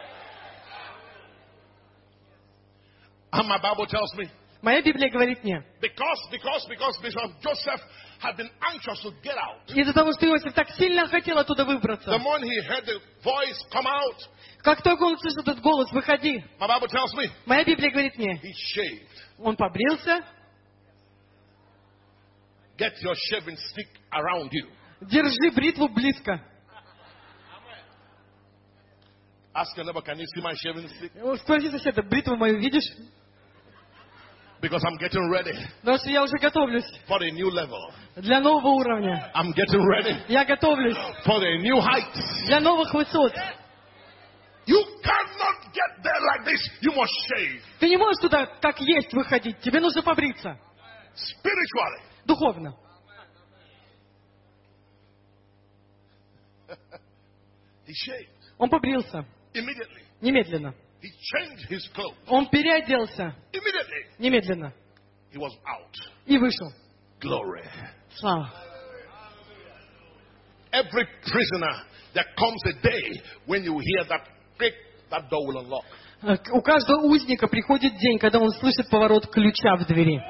And my Bible tells me, Моя Библия говорит мне, because, because, because Bishop Joseph had been anxious to get out. из-за того, что Иосиф так сильно хотел оттуда The выбраться, moment he heard the voice come out, как только он услышал этот голос, выходи, my Bible tells me, моя Библия говорит мне, he shaved. он побрился, Get your shaving stick around you. держи бритву близко. Ask your neighbor, can you see my shaving stick? Спроси соседа, бритву мою видишь? Because I'm getting ready Потому что я уже готовлюсь for a new level. для нового уровня. I'm getting ready Я готовлюсь for a new height. для новых высот. You cannot get there like this. You must shave. Ты не можешь туда как есть выходить. Тебе нужно побриться. Spiritually. Духовно. He shaved Он побрился. immediately. Немедленно. He changed his clothes Он переоделся. immediately. Немедленно. He was out. И вышел. Glory. Слава. Every prisoner, there comes a day when you hear that click, that door will unlock. Э, У каждого узника приходит день, когда он слышит поворот ключа в двери.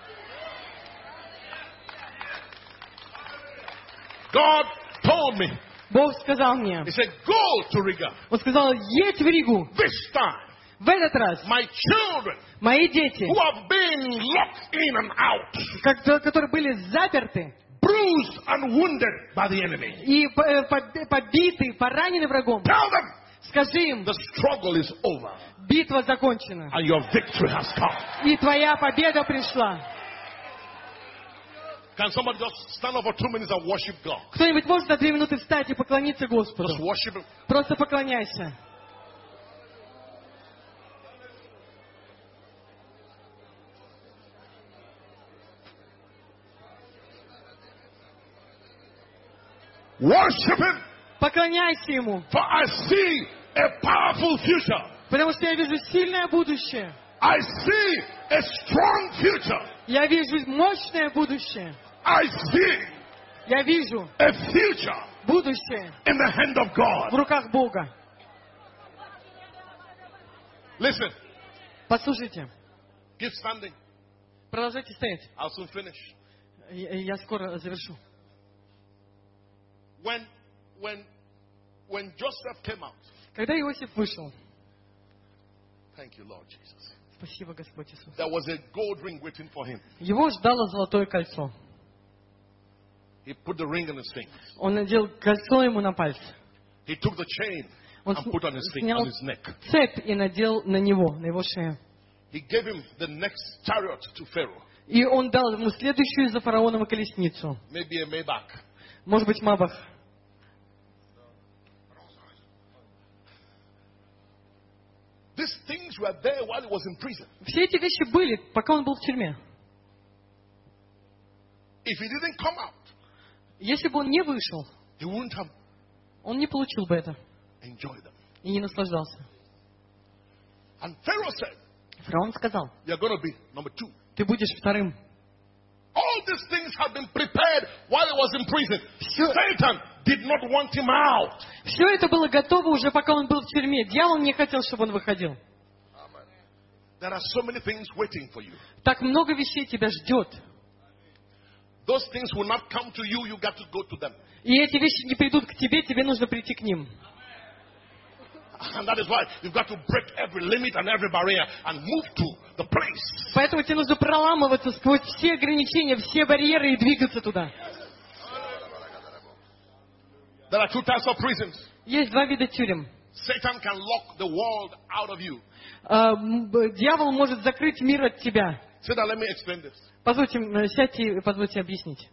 God told me, Бог сказал мне, He said, go to Riga. Он сказал, едь в Ригу. This time, В этот раз my children мои дети, who have been locked in and out, как- которые были заперты bruised and wounded by the enemy, и по- э, по- побиты, поранены врагом, tell them скажи им, the struggle is over битва закончена, and your victory has come. и твоя победа пришла. Can somebody just stand up for two minutes and worship God? Кто-нибудь может на две минуты встать и поклониться Just Господу? worship Him. Просто поклоняйся. Worship Him. Поклоняйся Ему, For I see a powerful future. потому что я вижу сильное будущее. I see a strong future. Я вижу мощное будущее. I see Я вижу a future будущее in the hand of в God. руках Бога. Listen, Послушайте, keep standing. продолжайте стоять. I'll soon finish. Я, я скоро завершу. When, when, when Joseph came out, Когда Иосиф вышел, thank you, Lord Jesus. спасибо, Господь Иисус, There was a gold ring waiting for him. его ждало золотое кольцо. He put the ring on his finger. Он надел кольцо ему на пальцы. He took the chain Он and put on his finger, снял on his neck. цепь и надел на него, на его шею. He gave him the next chariot to Pharaoh. И он дал ему следующую за фараоном колесницу. Maybe a Maybach. Может быть, Мабах. These things were there while he was in prison. Все эти вещи были, пока он был в тюрьме. If he didn't come out, Если бы он не вышел, he wouldn't have он не получил бы это enjoyed them. и не наслаждался. And Pharaoh said, Фараон сказал, you're going to be number two. ты будешь вторым. All these things have been prepared while he was in prison. Все, Satan did not want him out. все это было готово уже, пока он был в тюрьме. Дьявол не хотел, чтобы он выходил. There are so many things waiting for you. Так много вещей тебя ждет. Those things will not come to you. You got to go to them. И эти вещи не придут к тебе, тебе нужно прийти к ним. And that is why you've got to break every limit and every barrier and move to the place. Поэтому тебе нужно проламываться сквозь все ограничения, все барьеры и двигаться туда. There are two types of prisons. Есть два вида тюрем. Satan can lock the world out of you. А, м, б- Дьявол может закрыть мир от тебя. Say that, let me explain this. Позвольте, м, сядьте и позвольте объяснить.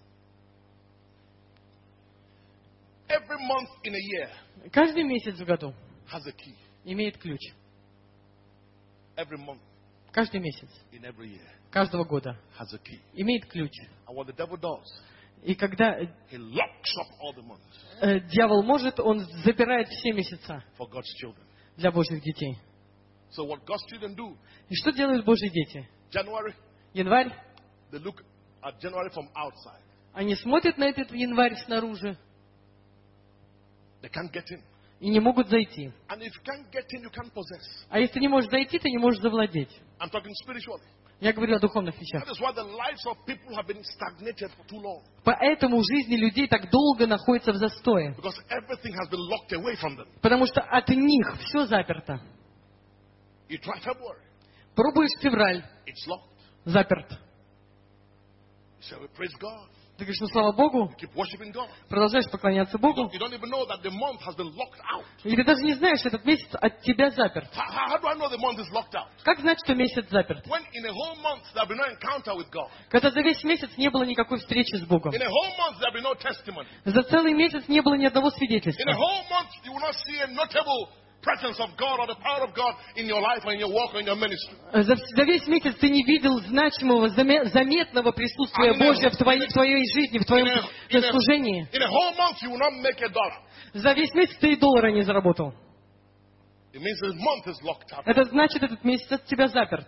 Every month in a year Каждый месяц в году has a key. имеет ключ. every month, каждый месяц, in every year, каждого года has a key. имеет ключ. And what the devil does, И когда э, he locks up all the months э, дьявол может, он запирает все месяца for God's children. для Божьих детей. So what God's children do, И что делают Божьи дети? January, Январь, they look at January from outside. они смотрят на этот январь снаружи They can't get in. и не могут зайти. And if you can't get in, you can't possess. А если не можешь зайти, ты не можешь завладеть. I'm talking spiritually. Я говорю о духовных вещах. That is why the lives of people have been stagnated for too long. Поэтому жизни людей так долго находятся в застое. Because everything has been locked away from them. Потому что от них все заперто. You try February, Пробуешь февраль, it's locked. заперт. You say, well, praise God. Ты говоришь, ну слава Богу, You keep worshiping God. продолжаешь поклоняться Богу. You don't even know that the month has been locked out. И ты даже не знаешь, что этот месяц от тебя заперт. How, how do I know the month is locked out? Как знать, что месяц заперт? When in a whole month there will be no encounter with God. Когда за весь месяц не было никакой встречи с Богом. In a whole month there will be no testimony. За целый месяц не было ни одного In a свидетельства. whole month you will not see a notable presence of God or the power of God in your life or in your work or in your ministry. За, за весь месяц ты не видел значимого, заме- заметного присутствия Amen. Божьего в твоей, в твоей жизни, в твоем In a, in, a, служении. in a whole month you will not make a dollar. За весь месяц ты и доллара не заработал. It means the month is locked up. Это значит, этот месяц от тебя заперт.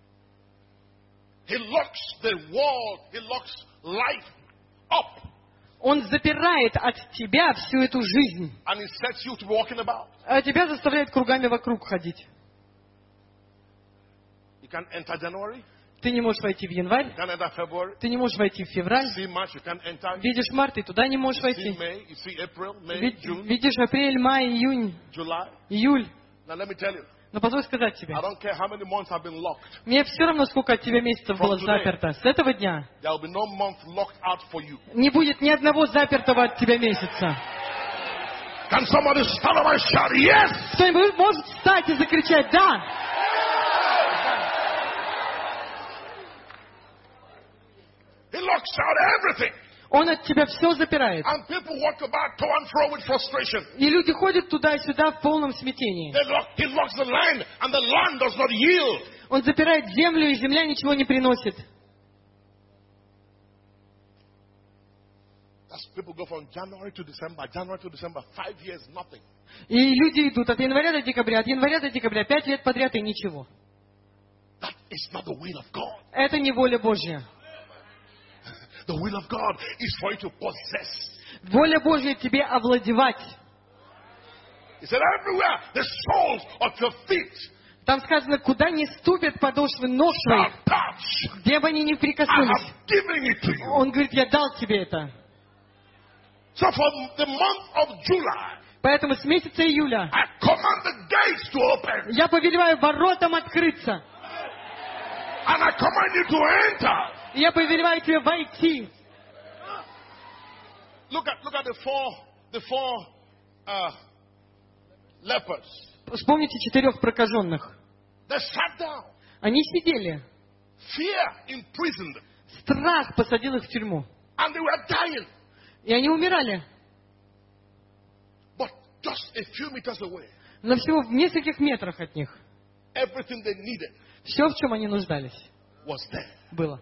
He locks the world, he locks life up, Он запирает от тебя всю эту жизнь, and he sets you to be walking about. а тебя заставляет кругами вокруг ходить. You can't enter January, Ты не можешь войти в январь, you can't enter February, ты не можешь войти в февраль, you see March, you can't enter, видишь март, и туда не можешь you see войти. May, you see April, May, Ви- June, Видишь апрель, май, июнь, July. июль. Now let me tell you, Но позволь сказать тебе, I don't care how many months have been locked. мне все равно, сколько от тебя месяцев было заперто. С этого дня There will be no month locked out for you. не будет ни одного запертого от тебя месяца. Can somebody stand up and shout, yes? Кто-нибудь может встать и закричать «Да!» He locks out everything. Он от тебя все запирает. And people walk about to and fro with frustration. И люди ходят туда-сюда в полном смятении. They lock, he locks the land, and the land does not yield. Он запирает землю, и земля ничего не приносит. That's people go from January to December, January to December, five years, nothing. И люди идут от января до декабря, от января до декабря, пять лет подряд и ничего. That is not the will of God. Это не воля Божья. The will of God is for you to possess. Воля Божья тебе овладевать. He said, everywhere the soles of your feet Там сказано, куда не ступят подошвы ног shall твоих, touch, где бы они ни I прикоснулись. have given it to you. Он говорит, я дал тебе это. So for the month of July, Поэтому с месяца июля I command the gates to open. я повелеваю воротам открыться. And I command you to enter. И я повелеваю тебе войти. Look at, look at the four, the four uh, lepers. Вспомните четырех прокаженных. They sat down. Они сидели. Fear imprisoned them. Страх посадил их в тюрьму. And they were dying. И они умирали. But just a few meters away, Но всего в нескольких метрах от них. everything they needed Все, в чем они нуждались, was there. было.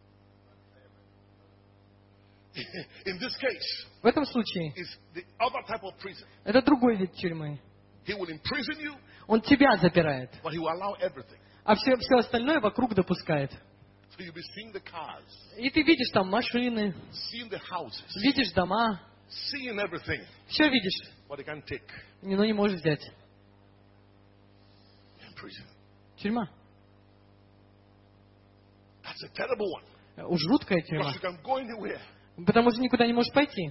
In this case, В этом случае is the other type of prison. это другой вид тюрьмы. He will imprison you, Он тебя запирает, but he will allow everything. а все, все остальное вокруг допускает. So you'll be seeing the cars, И ты видишь там машины, seeing the houses, видишь дома, seeing everything, все видишь, but they can't take. но не можешь взять. In prison. Тюрьма. That's a terrible one. Уж жуткая Because тюрьма. you can go anywhere. Потому что никуда не можешь пойти.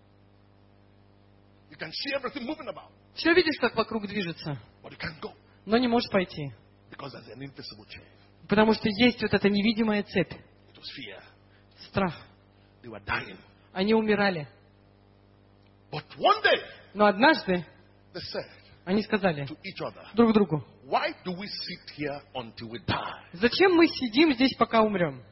You can see everything moving about, Все видишь, как вокруг движется, but you can't go но не можешь пойти. because there's an invisible chain. Потому что есть вот эта невидимая цепь. It was fear. Страх. They were dying. Они умирали. But one day, Но однажды they said они сказали to each other, друг другу, why do we sit here until we die? зачем мы сидим здесь, пока умрем?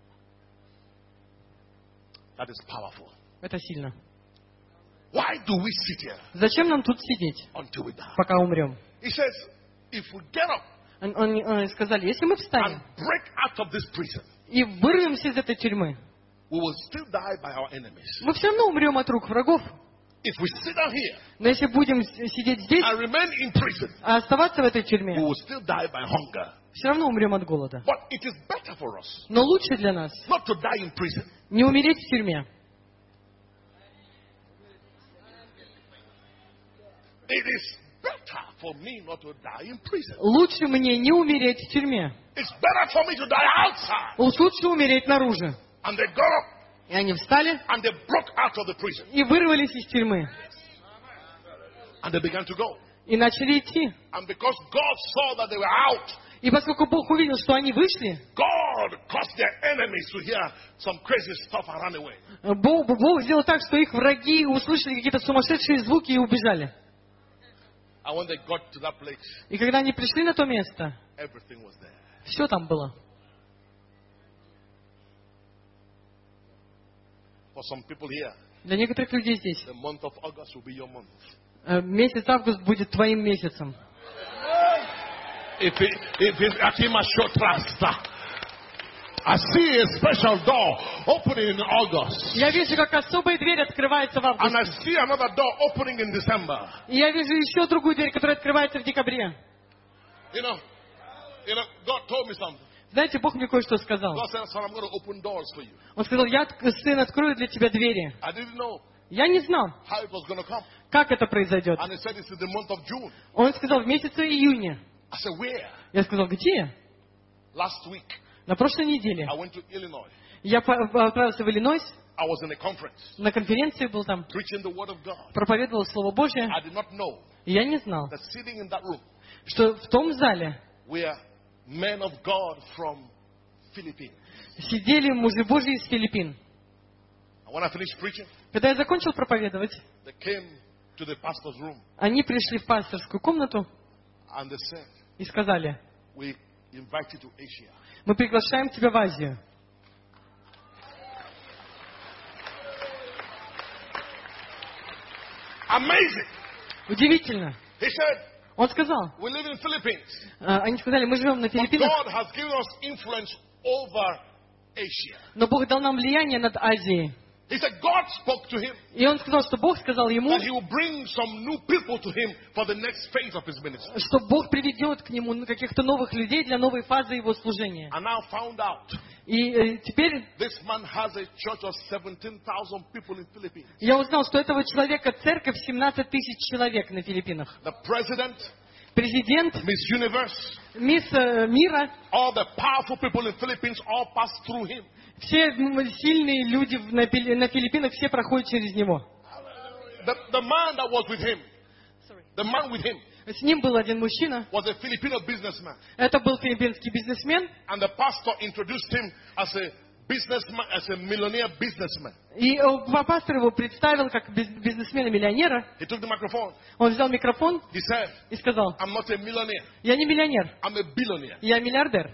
That is powerful. Это сильно. Why do we sit here Зачем нам тут сидеть, until we die? пока умрем? He says, if we get up Он- он- э, сказали, если мы and встанем break out of this prison, и вырвемся из этой тюрьмы, we will still die by our enemies. мы все равно умрем от рук врагов. If we sit down here Но если будем с- сидеть здесь, and remain in prison, а оставаться в этой we тюрьме, will still die by hunger. все равно умрем от голода. But it is better for us Но лучше для нас not to die in prison. не умереть в тюрьме. It is better for me not to die in prison. Лучше мне не умереть в тюрьме. It's better for me to die outside. Уж лучше умереть наружу. And they got up И они встали and they broke out of the prison и вырвались из тюрьмы. and they began to go. И начали идти. And because God saw that they were out, И поскольку Бог увидел, что они вышли, God caused their enemies to hear some crazy stuff and run away. Бог, Бог сделал так, что их враги услышали какие-то сумасшедшие звуки и убежали. And when they got to that place, И когда они пришли на то место, everything was there. все там было. For some people here, Для некоторых людей здесь the month of August will be your month. э, месяц август будет твоим месяцем. If it, if it's Akima short trust, I see a special door opening in August. Я вижу, как особая дверь открывается в And I августе. see another door opening in December. И я вижу еще другую дверь, которая открывается в декабре. You know, you know, God told me something. Знаете, Бог мне кое-что сказал. God said, son, I'm going to open doors for you. Он сказал, я, сын, открою для тебя двери. I didn't know Я не знал, how it was going to come. как это произойдет. And he said, it's in the month of June. Он сказал, в месяце июня. I said, where? Я сказал, где? Last week, На прошлой неделе. I went to Illinois. Я по- отправился в Иллинойс, I was in a conference на конференции был там, preaching the word of God. проповедовал Слово Божье. I did not know И я не знал, that sitting in that room что в том зале were men of God from Philippines. сидели мужи Божьи из Филиппин. And when I finished preaching, Когда я закончил проповедовать, they came to the pastor's room они пришли в пасторскую комнату and they said, и сказали, we invite you to Asia. мы приглашаем тебя в Азию. Amazing. Удивительно. He said, Он сказал, we live in Philippines, а, они сказали, мы живем на but Филиппинах, God has given us influence over Asia. но Бог дал нам влияние над Азией. He said God spoke to him И он сказал, что Бог сказал ему, that he will bring some new people to him for the next phase of his ministry. что Бог приведет к нему каких-то новых людей для новой фазы его служения. And now found out И э, теперь this man has a church of seventeen thousand people in Philippines. я узнал, что этого человека церковь семнадцать тысяч человек на Филиппинах. The president, Президент, Miss Universe, мисс э, мира, all the powerful people in Philippines all pass through him. все м, сильные люди в- на, Пили- на Филиппинах, все проходят через него. The, the man that was with him, the man with him С ним был один мужчина, was a Filipino businessman. это был филиппинский бизнесмен, And the pastor introduced him as a businessman, as a millionaire businessman. и э, пастор его представил как биз- бизнесмена-миллионера. He took the microphone. Он взял микрофон He said, и сказал, I'm not a millionaire, я не миллионер, I'm a billionaire. я миллиардер.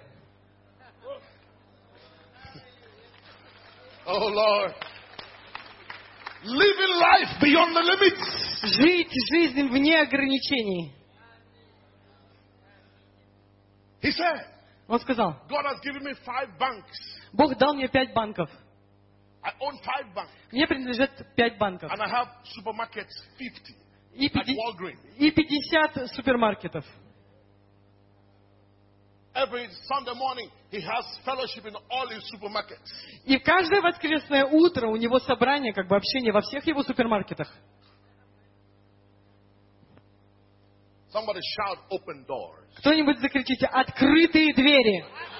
Oh Lord. Living life beyond the limits. Жить жизнь вне ограничений. He said, Он сказал, God has given me five banks. Бог дал мне пять банков. I own five banks. Мне принадлежат пять банков. And I have supermarkets, fifty, И at пяти- Walgreens. и пятьдесят супермаркетов. Every Sunday morning, he has fellowship in all his supermarkets. И каждое воскресное утро у него собрание, как бы общение во всех его супермаркетах. Somebody shout, open doors. Кто-нибудь закричите, открытые двери.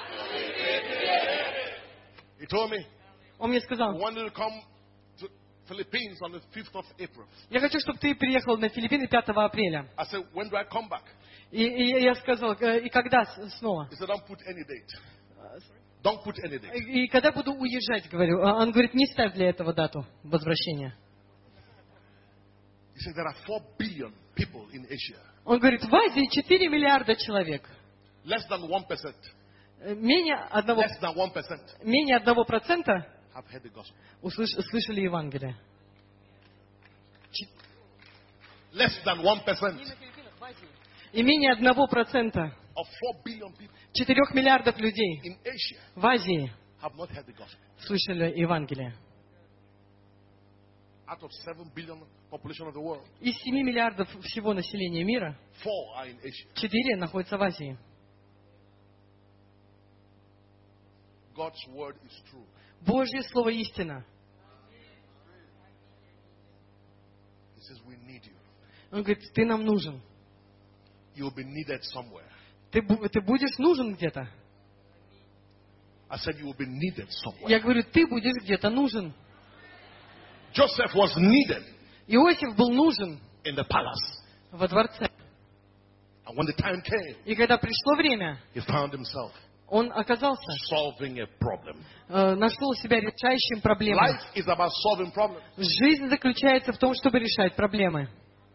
He told me, Он мне he сказал, wanted to come to Philippines on the fifth of April. я хочу, чтобы ты приехал на Филиппины пятого апреля. I said, when do I come back? И, и я сказал, «Э, и когда с- снова? He said, don't put any date. Don't put any date. И когда буду уезжать, говорю. А Он говорит, не ставь для этого дату возвращения. He said, there are four billion people in Asia. Он говорит, в Азии четыре миллиарда человек. Less than one percent. Э, Менее одного, Less than one percent менее одного процента have heard the gospel. услыш- слышали Евангелие. Less than one percent И менее одного процента of four billion people Четырех миллиардов людей in Asia в Азии have not heard the gospel. слышали Евангелие. Out of seven billion population of the world, Из семи миллиардов всего населения мира, four are in Asia. четыре находятся в Азии. God's word is true. Божье Слово истина. He says we need you. Он говорит, ты нам нужен. You'll be needed somewhere. Ты, бу- ты будешь нужен где-то. I said you will be needed somewhere. Я говорю, ты будешь где-то нужен. Joseph was needed Иосиф был нужен in the palace. во дворце. And when the time came, И когда пришло время, he found himself он оказался, solving a problem. э, нашел себя решающим проблемы. Life is about solving problems. Жизнь заключается в том, чтобы решать проблемы.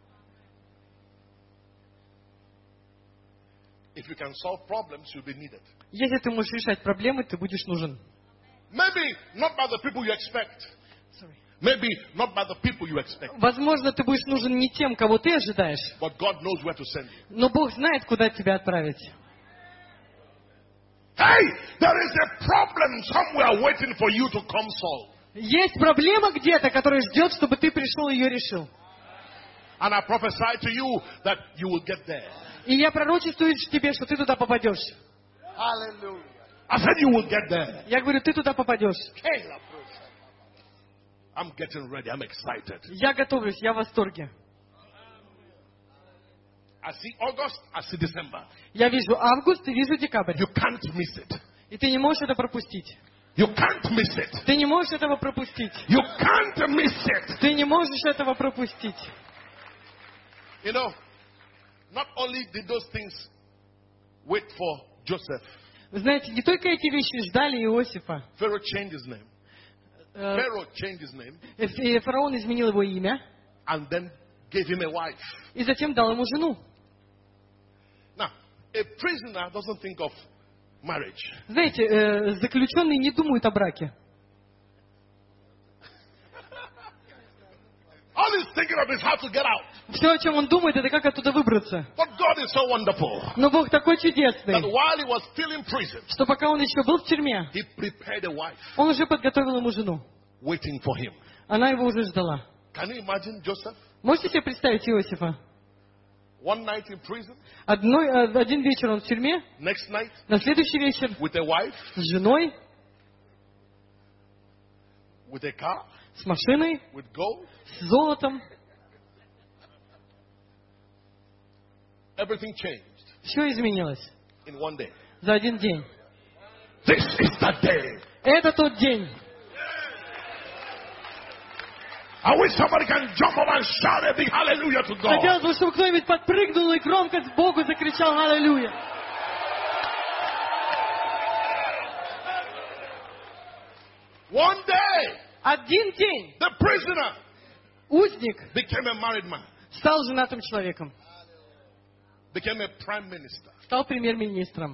If you can solve problems, you'll be needed. Если ты можешь решать проблемы, ты будешь нужен. Maybe not by the people you expect. Maybe not by the people you expect. Возможно, ты будешь нужен не тем, кого ты ожидаешь, But God knows where to send you. но Бог знает, куда тебя отправить. Hey, there is a problem somewhere waiting for you to come solve. Есть проблема где-то, которая ждет, чтобы ты пришел и ее решил. And I prophesy to you that you will get there. И я пророчествую тебе, что ты туда попадешь. Hallelujah. I said you will get there. Я говорю, ты туда попадешь. I'm getting ready. I'm excited. Я готовлюсь, я в восторге. I see August. I see December. Я вижу август и вижу декабрь. You can't miss it. И ты не можешь это пропустить. You can't miss it. Ты не можешь этого пропустить. You can't miss it. Ты не можешь этого пропустить. You know, not only did those things wait for Joseph, Вы знаете, не только эти вещи ждали Иосифа. Pharaoh changed his name. Э, Pharaoh changed his name э, Фараон изменил его имя and then gave him a wife. и затем дал ему жену. Now, a prisoner doesn't think of marriage. Знаете, э, заключенный не думает о браке. All he's thinking of is how to get out. Все, о чем он думает, это как оттуда выбраться. But God is so wonderful Но Бог такой that чудесный, while he was still in prison, что пока он еще был в тюрьме, he prepared a wife он уже подготовил ему жену. waiting for him. Она его уже ждала. Can you imagine Joseph? Можете себе представить Иосифа? One night in prison, Одной, э, один вечер он в тюрьме, next night на следующий вечер with a wife, с женой, with a car, с машиной, with gold. с золотом. Everything changed Все изменилось in one day. за один день. This is the day. Это тот день. I wish somebody can jump up and shout a big hallelujah to God. Хотелось бы, чтобы кто-нибудь подпрыгнул и громко с Богу закричал «Аллилуйя». One day, Один день the prisoner узник became a married man, стал женатым человеком, became a prime minister. стал премьер-министром.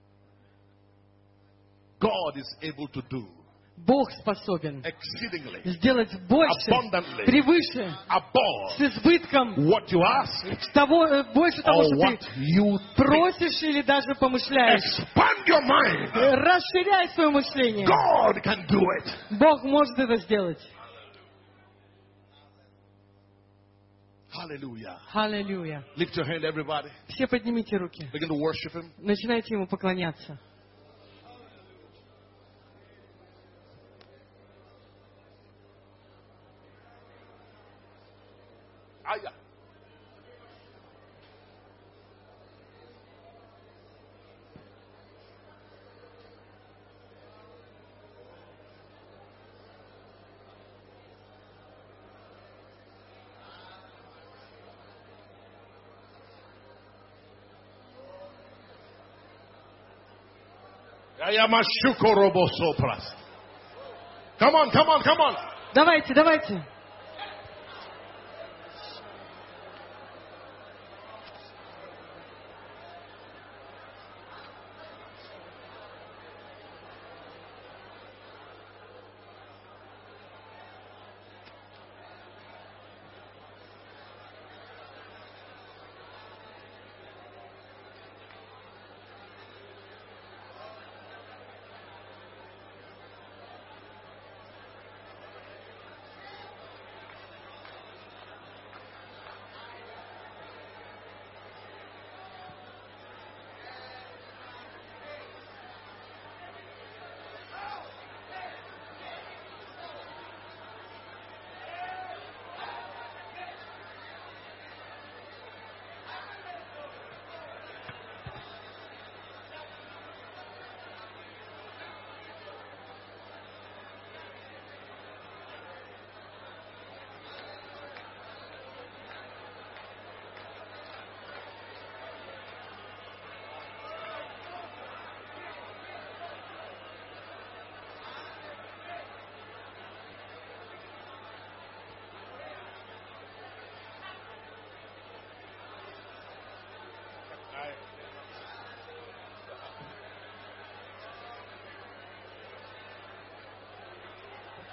God is able to do Бог способен exceedingly, сделать больше, abundantly, превыше, above с избытком what you ask того, э, больше того, or что what ты you think. просишь или даже помышляешь. Expand your mind. Э, Расширяй свое мышление. God can do it. Бог может это сделать. Hallelujah. Аллилуйя. Lift your hand, everybody. Все поднимите руки. Begin to worship Him. Начинайте Ему поклоняться. Aya. Ayamashukorobosopras. Come on, come on, come on. Давайте, давайте.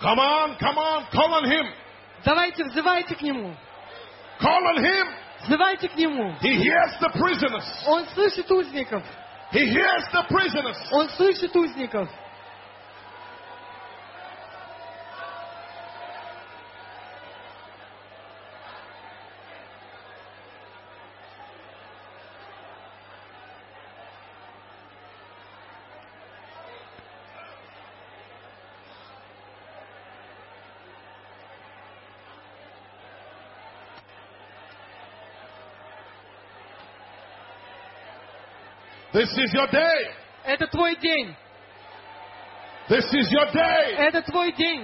Come on, come on, call on him. Давайте, взывайте к Нему. Call on him. Взывайте к Нему. He hears the prisoners. Он слышит узников. He hears the prisoners. Он слышит узников. This is your day. Это твой день. This is your day. Это твой день.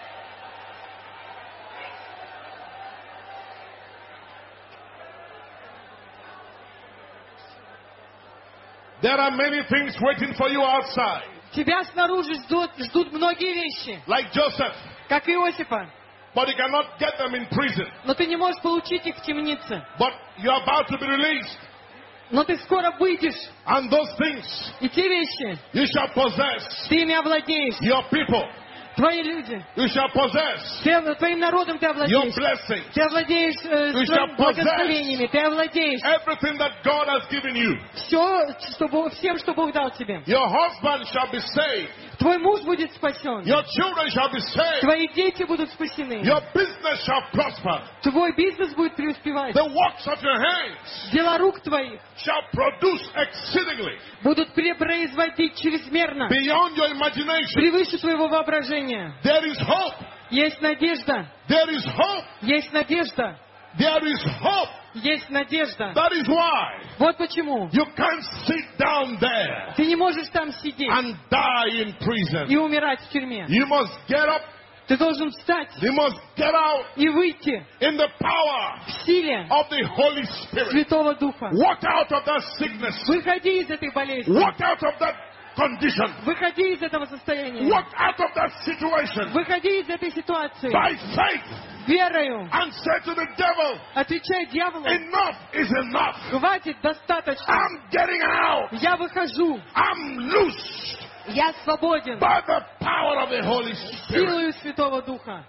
There are many things waiting for you outside. Тебя снаружи ждут, ждут многие вещи, Like Joseph. как Иосифа. But you cannot get them in prison. Но ты не можешь получить их в темнице. But you're about to be released. Но ты скоро выйдешь, And those things и те вещи you shall possess. ты ими овладеешь. Your people. Твои люди. You shall possess. Ты, твоим народом ты Your овладеешь. blessings. Ты овладеешь э, You своими shall possess. благословениями. Ты овладеешь Everything that God has given you. все, что Бог, всем, что Бог дал тебе. Your husband shall be saved. Твой муж будет спасен. Your children shall be saved. Твои дети будут спасены. Your business shall prosper. Твой бизнес будет преуспевать. The works of your hands Дела рук твоих shall produce exceedingly будут производить чрезмерно, beyond your imagination. превыше твоего воображения. There is hope. Есть надежда. There is hope. Есть надежда. There is hope. Есть надежда. That is why Вот почему. you can't sit down there Ты не можешь там сидеть and die in prison. и умирать в тюрьме. You must get up. Ты должен встать You must get out и выйти in the power в силе of the Holy Spirit. Святого Духа. Walk out of that sickness. Выходи из этой болезни. Walk out of that condition. Выходи из этого состояния. Walk out of that situation Выходи из этой ситуации by faith верою. and say to the devil, Отвечай дьяволу: enough is enough. хватит, достаточно. I'm getting out. Я выхожу. I'm loose Я свободен by the power of the Holy Spirit. силою Святого Духа.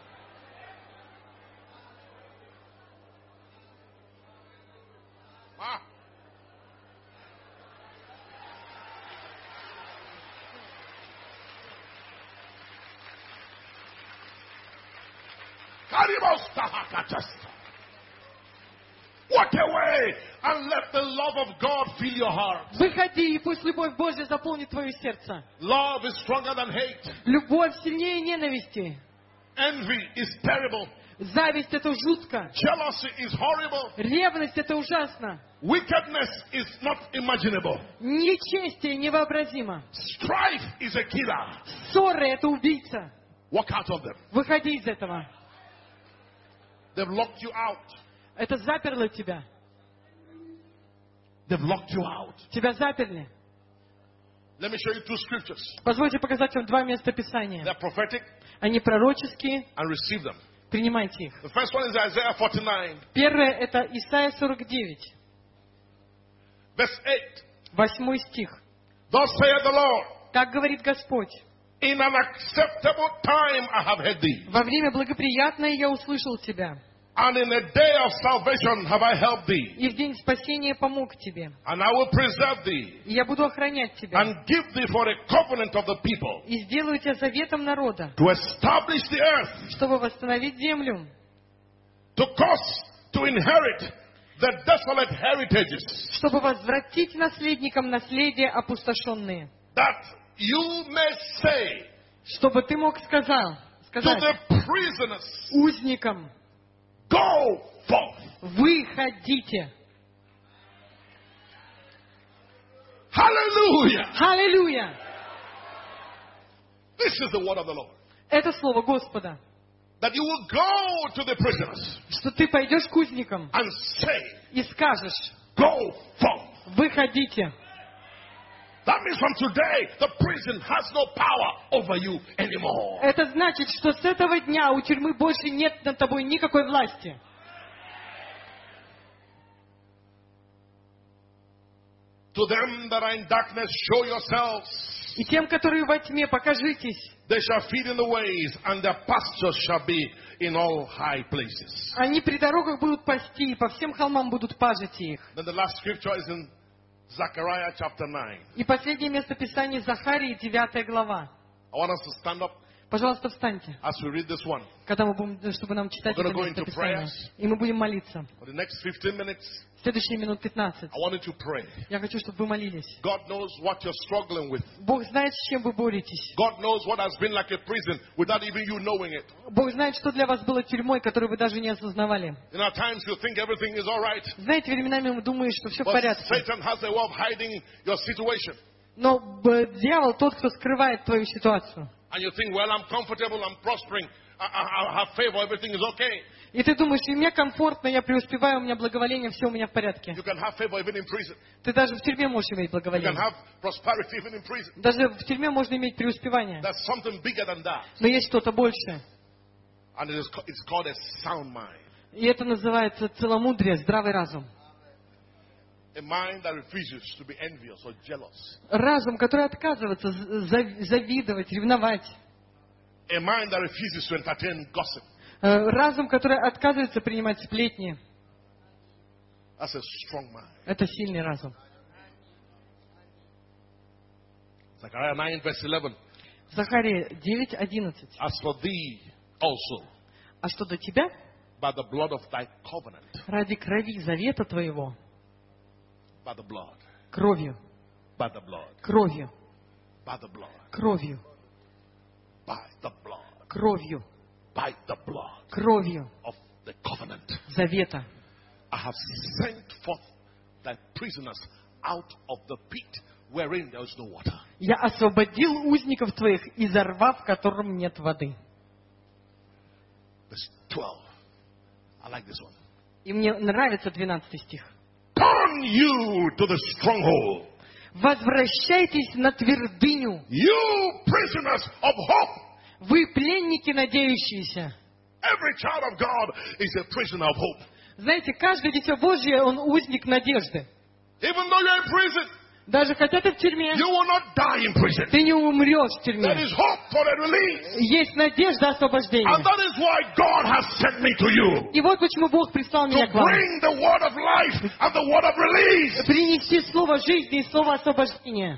Ah. Walk away and let the love of God fill your heart. Выходи, и пусть любовь Божья заполнит твое сердце. Love is stronger than hate. Любовь сильнее ненависти. Envy is terrible. Зависть — это жутко. Jealousy is horrible. Ревность — это ужасно. Wickedness is not imaginable. Нечестие невообразимо. Strife is a killer. Ссоры — это убийца. Walk out of them. Выходи из этого. They've locked you out. Это заперло тебя. They've locked you out. Тебя заперли. Let me show you two scriptures. Позвольте показать вам два места Писания. They're prophetic Они пророческие. and receive them. Принимайте их. The first one is Isaiah forty-nine, Первое — это Исайя сорок девять, verse eight. восьмой стих. Thus saith the Lord, Так говорит Господь: in an acceptable time I have heard thee, во время благоприятное я услышал тебя, and in a day of salvation have I helped thee, и в день спасения помог тебе. and I will preserve thee, И я буду охранять тебя, and give thee for a covenant of the people, и сделаю тебя заветом народа, to establish the earth, чтобы восстановить землю, to cause to inherit the desolate heritages, чтобы возвратить наследникам наследие опустошенные, that you may say чтобы ты мог сказал, to сказать the prisoners, узникам: go forth. выходите. Hallelujah. Аллилуйя! This is the word of the Lord. Это слово Господа, That you will go to the prisoners что ты пойдешь к узникам and say, и скажешь: go forth. выходите. That means from today, the prison has no power over you anymore. Это значит, что с этого дня у тюрьмы больше нет над тобой никакой власти. To them that are in darkness, show yourselves И тем, которые во тьме, покажитесь. They shall feed in the ways, and their pastures shall be in all high places. Они при дорогах будут пасти, и по всем холмам будут пажить их. Then the last scripture is in Zechariah chapter nine. И последнее место Писания Захарии, девятая глава. I want us to stand up Пожалуйста, встаньте, as we read this one. когда мы будем, чтобы нам читать We're это gonna go место into Писания. prayers. И мы будем молиться. For the next fifteen minutes, Следующие минут пятнадцать. I want you to pray. Я хочу, чтобы вы молились. God knows what you're struggling with. Бог знает, с чем вы боретесь. God knows what has been like a prison without even you knowing it. Бог знает, что для вас было тюрьмой, которую вы даже не осознавали. In our times, you think everything is all right, Знаете, временами мы думаем, что все в but порядке. Satan has a way of hiding your situation. Но б- дьявол тот, кто скрывает твою ситуацию. And you think, well, I'm comfortable, I'm prospering, I, I, I have favor, everything is okay. И ты думаешь, и мне комфортно, я преуспеваю, у меня благоволение, все у меня в порядке. You can have favor even in prison. Ты даже в тюрьме можешь иметь You can благоволение. have prosperity even in prison. Даже в тюрьме можно иметь преуспевание. There's something bigger than that. Но есть что-то большее. And it is, ca- it's called a sound mind. И это называется целомудрие, здравый разум. A mind that refuses to be envious or jealous. Разум, который отказывается з- зав- завидовать, ревновать. A mind that refuses to entertain gossip. Э, Разум, который отказывается принимать сплетни. That's a strong mind. Это сильный разум. Zechariah nine verse eleven. Захария девять одиннадцать. As for thee also, А что до тебя? by the blood of thy covenant, Ради крови завета твоего. by the blood, Кровью. by the blood, Кровью. by the blood, Кровью. by the blood, Кровью. by the blood Кровью of the covenant. завета. I have sent forth thy prisoners out of the pit wherein there is no water. Я освободил узников твоих из рва, в котором нет воды. Verse twelve. I like this one. И мне нравится двенадцатый стих. Turn you to the stronghold, Возвращайтесь на твердыню, you prisoners of hope. вы пленники, надеющиеся. Every child of God is a prisoner of hope. Знаете, каждое дитя Божье, он узник надежды. Even though you're in prison, Даже хотя ты в тюрьме, you will not die in prison. ты не умрешь в There тюрьме. is hope for a release. Есть надежда освобождения. And that is why God has sent me to you. И вот почему Бог прислал To меня к вам. bring the word of life and the word of release. Принести слово жизни и слово освобождения.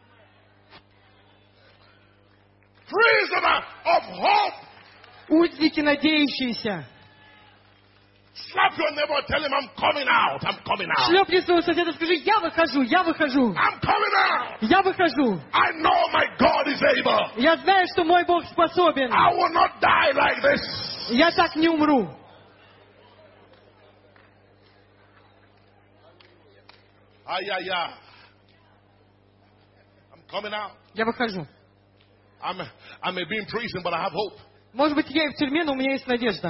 Prisoner of hope. Узники, надеющиеся. Slap your neighbor, tell him I'm coming out. I'm coming out. Шлепни своего соседа, скажи, я выхожу, я выхожу, I'm coming out. я выхожу. I know my God is able. Я знаю, что мой Бог способен. I will not die like this. Я так не умру. Ah, yeah, yeah. I'm coming out. Я выхожу. I'm, I may be in prison, but I have hope. Может быть, я и в тюрьме, но у меня есть надежда.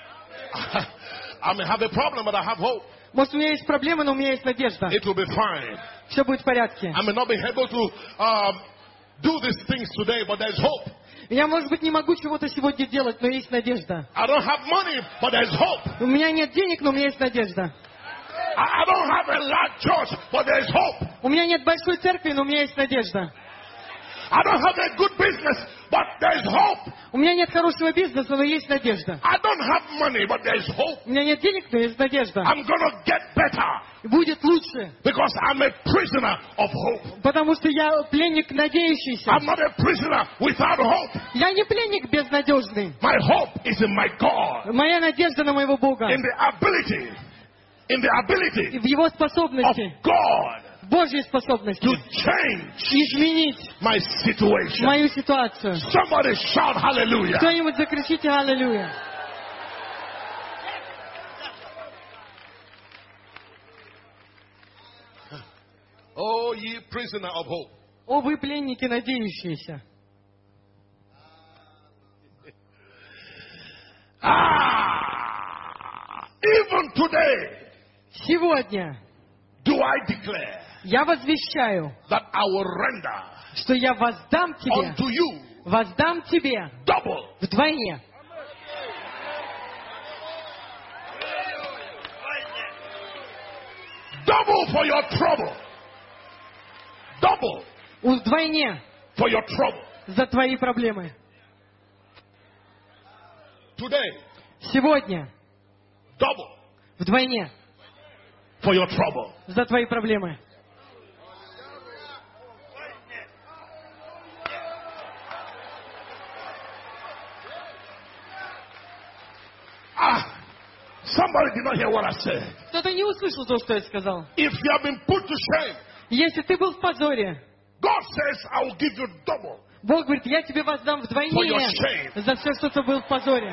I may have a problem, but I have hope. Может, у меня есть проблемы, но у меня есть надежда. It will be fine. Все будет в порядке. I may not be able to um, do these things today, but there's hope. Я, может быть, не могу чего-то сегодня делать, но есть надежда. I don't have money, but there's hope. У меня нет денег, но у меня есть надежда. I, I don't have a large church, but there's hope. У меня нет большой церкви, но у меня есть надежда. I don't have a good business, but there's hope. У меня нет хорошего бизнеса, но есть надежда. I don't have money, but there's hope. У меня нет денег, но есть надежда. I'm gonna get better Будет лучше, because I'm a prisoner of hope. потому что я пленник надеющийся. I'm not a prisoner without hope. Я не пленник безнадежный. My hope is in my God, Моя надежда на моего Бога. in the ability, in the И ability в Его of способности, God Божьей способности to change изменить my situation. мою ситуацию. Somebody shout hallelujah. Кто-нибудь закричите «Аллилуйя». Oh, ye prisoner of hope. О, вы пленники надеющиеся. Ah, even today, Сегодня do I declare я возвещаю, that I will render что я воздам тебе, unto you воздам тебе double. вдвойне. Double for your trouble. Double. Вдвойне for your trouble. за твои проблемы. Today, Сегодня double вдвойне for your trouble. за твои проблемы. Ah, somebody did not hear what I said. Кто-то не услышал то, что я сказал. If you have been put to shame, Если ты был в позоре, God says, I will give you double. Бог говорит, я тебе воздам For your вдвойне shame. за все, что ты был в позоре.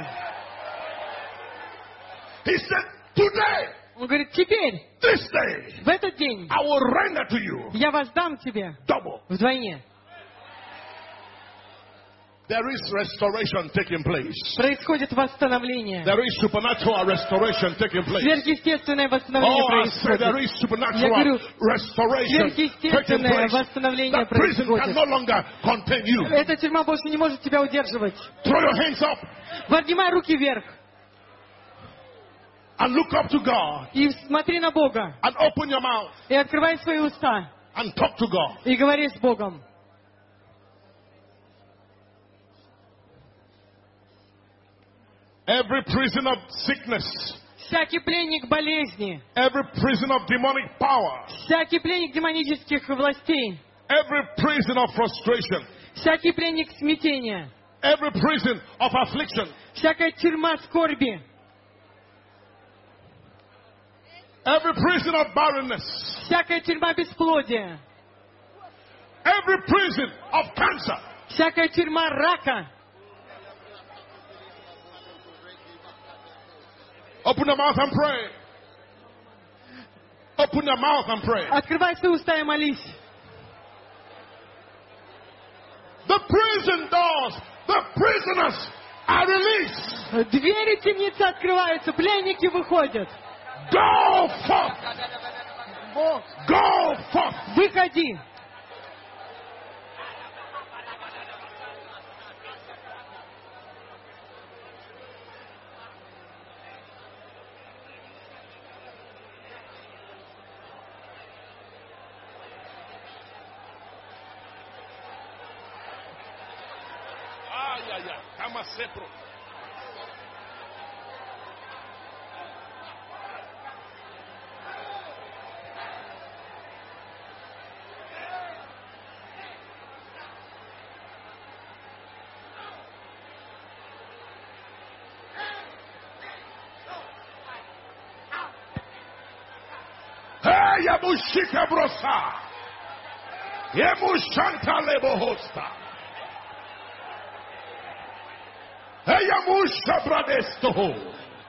He said, today, Он говорит, теперь, this day, в этот день, I will render to you я воздам тебе double. вдвойне. There is restoration taking place. Происходит восстановление. There is supernatural restoration taking place. Сверхъестественное восстановление Oh, I say there происходит. is Я supernatural говорю, restoration taking сверхъестественное place. восстановление That prison can происходит. no longer contain you. Эта тюрьма больше не может тебя удерживать. Throw your hands up Поднимай руки вверх and look up to God и смотри на Бога. and open your mouth И открывай свои уста. and talk to God. И говори с Богом. Every prison of sickness, Всякий пленник болезни, every prison of demonic power, всякий пленник демонических властей, every prison of frustration, всякий пленник смятения, every prison of affliction, всякая тюрьма скорби, every prison of barrenness, всякая тюрьма бесплодия, every prison of cancer, всякая тюрьма рака. open your mouth and pray. Open your mouth and pray. Открывай свои уста и молись. The prison doors, the prisoners are released. Двери темницы открываются, пленники выходят. Go forth. Go forth. Выходи. Ah, yeah, yeah. Kama sepro. Hey, Yamushika Brosa. Yamushanta Lebohosta. Hey, Yamusha Bradesto.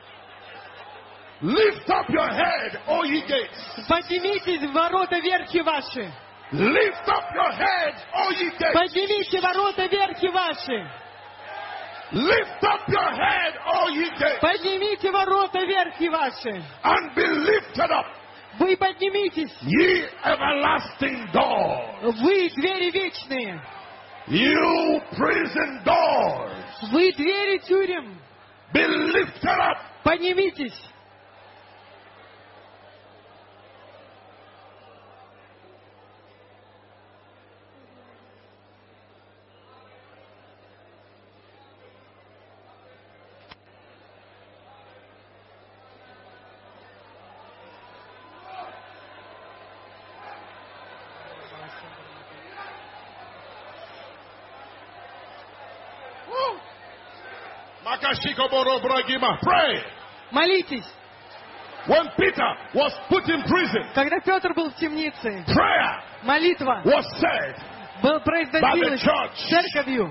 Lift up your head, O ye gates. Поднимитесь, ворота верхи ваши. Lift up your head, O ye gates. Поднимите ворота верхи ваши. Lift up your head, O ye gates. Поднимите ворота верхи ваши. And be lifted up, Вы поднимитесь. ye everlasting doors. Вы двери вечные. You prison doors. Вы двери тюрем. Be lifted up. Поднимитесь. Makashikoboro Bragima. Pray. Молитесь. When Peter was put in prison, Когда Петр был в темнице, prayer молитва was said была by the произносилась church. церковью.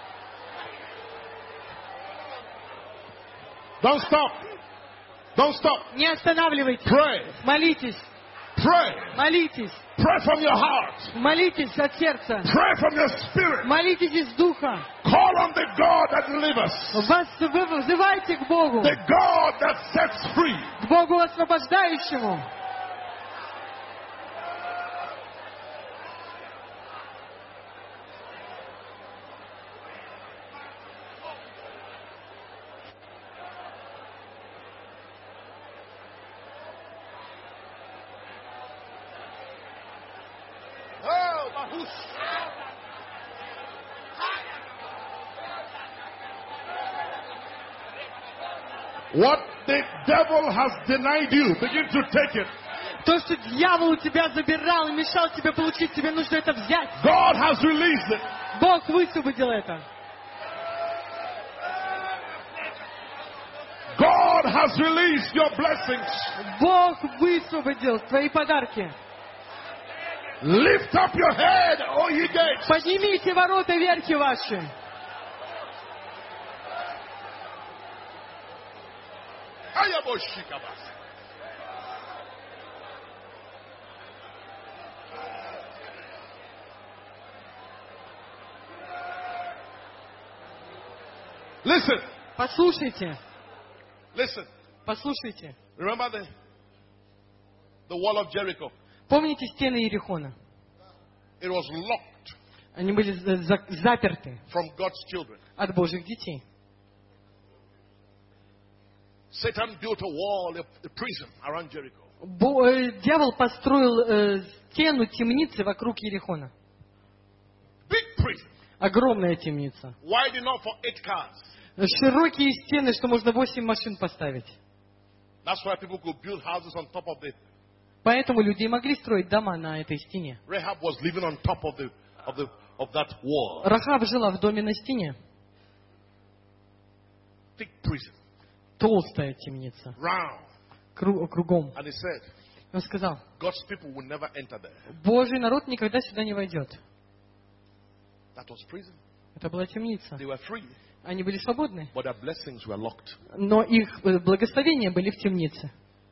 Don't stop. Don't stop. Не останавливайтесь. Pray. Молитесь. Pray. Молитесь. Pray from your heart. Молитесь от сердца. Pray from your spirit. Молитесь из духа. Call on the God that delivers. Вас вы вызывайте к Богу. The God that sets free. К Богу освобождающему. Oh, Bahush. What the devil has denied you, begin to take it. То, что дьявол у тебя забирал и мешал тебе получить, тебе нужно это взять. God has released it. Бог высвободил это. God has released your blessings. Бог высвободил твои подарки. Lift up your head, O ye gates. Поднимите ворота верхи ваши. Ayaboshikabas. Listen, Послушайте, listen. послушайте. Remember the, the wall of Jericho? Помните стены Иерихона? It was locked Они были за- за- заперты from God's children. от Божьих детей. Satan built a wall, a, a prison around Jericho. Бо- э, Дьявол построил э, стену темницы вокруг Иерихона. Big prison. Огромная темница. Wide enough for eight cars. Широкие стены, что можно восемь машин поставить. That's why people could build houses on top of the. Поэтому люди могли строить дома на этой стене. Rahab was living on top of the of the of that wall. Рахаб жила в доме на стене. Thick prison. Толстая темница. Round. Кру- кругом. And he said, Он сказал, God's people will never enter there. Божий народ никогда сюда не войдет. That was prison. Это была темница. They were free, Они были свободны. but their blessings were locked. Но их э, благословения были в темнице.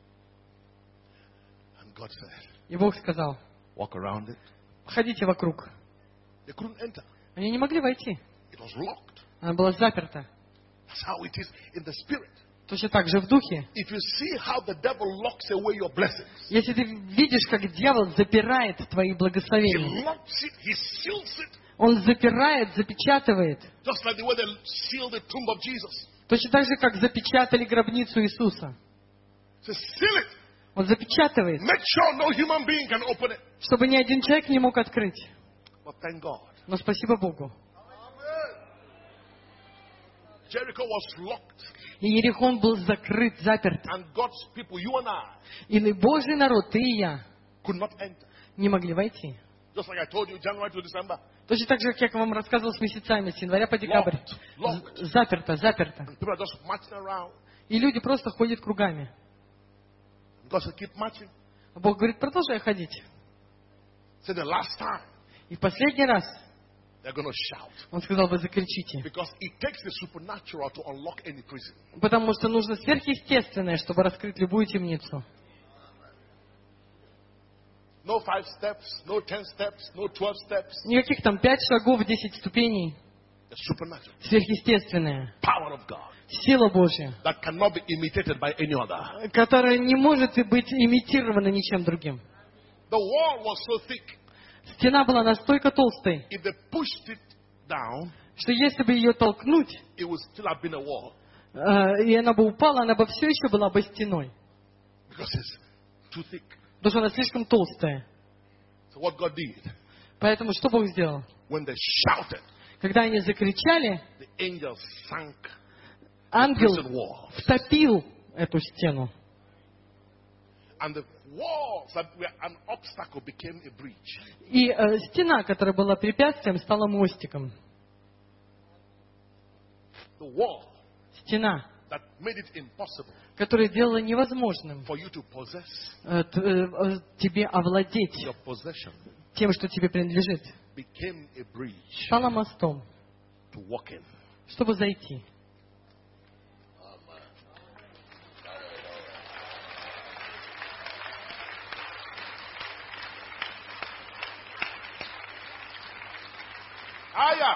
And God said, И Бог сказал, walk around it. ходите вокруг. They couldn't enter. Они не могли войти. It was locked. Она была заперта. That's how it is in the spirit. Точно так же в духе. If you see how the devil locks away your blessings, Если ты видишь, как дьявол запирает твои he благословения, locks it, he seals it, он запирает, запечатывает. just like the way they sealed the tomb of Jesus. Точно так же, как запечатали гробницу Иисуса. So seal it. Он запечатывает, Make sure no human being can open it. чтобы ни один человек не мог открыть. But thank God, Но спасибо Богу. Jericho was locked, И Иерихон был закрыт, заперт. and God's people, you and I, И Божий народ, ты и я, could not enter. не могли войти. Just like I told you, January to December, Точно так же, как я вам рассказывал с месяцами, с января по декабрь. Locked, locked. З- Заперто, заперто. and people are just marching around. И люди просто ходят кругами. God said, keep marching. А Бог говорит, продолжай ходить. Say the last time И в последний раз they're going to shout, Он сказал, вы закричите. because it takes the supernatural to unlock any prison. Потому что нужно сверхъестественное, чтобы раскрыть любую темницу. No five steps, no ten steps, no twelve steps. Никаких там пять шагов, десять ступеней. The supernatural Сверхъестественное. power of God Сила Божья, that cannot be imitated by any other. которая не может и быть имитирована ничем другим. The wall was so thick, Стена была настолько толстой, if they pushed it down, что если бы ее толкнуть, it would still have been a wall э, и она бы упала, она бы все еще была бы стеной. because it's too thick. Потому что она слишком толстая. So what God did, Поэтому что Бог сделал? when they shouted, Когда они закричали, the angels sank ангел prison wall. втопил эту стену. And the walls that were an obstacle became a bridge. И э, стена, которая была препятствием, стала мостиком. The wall Стена, that made it impossible которая делала невозможным for you to possess э, т- э, э, тебе овладеть your possession тем, что тебе принадлежит, became a bridge стала мостом, to walk in. чтобы зайти. Aya!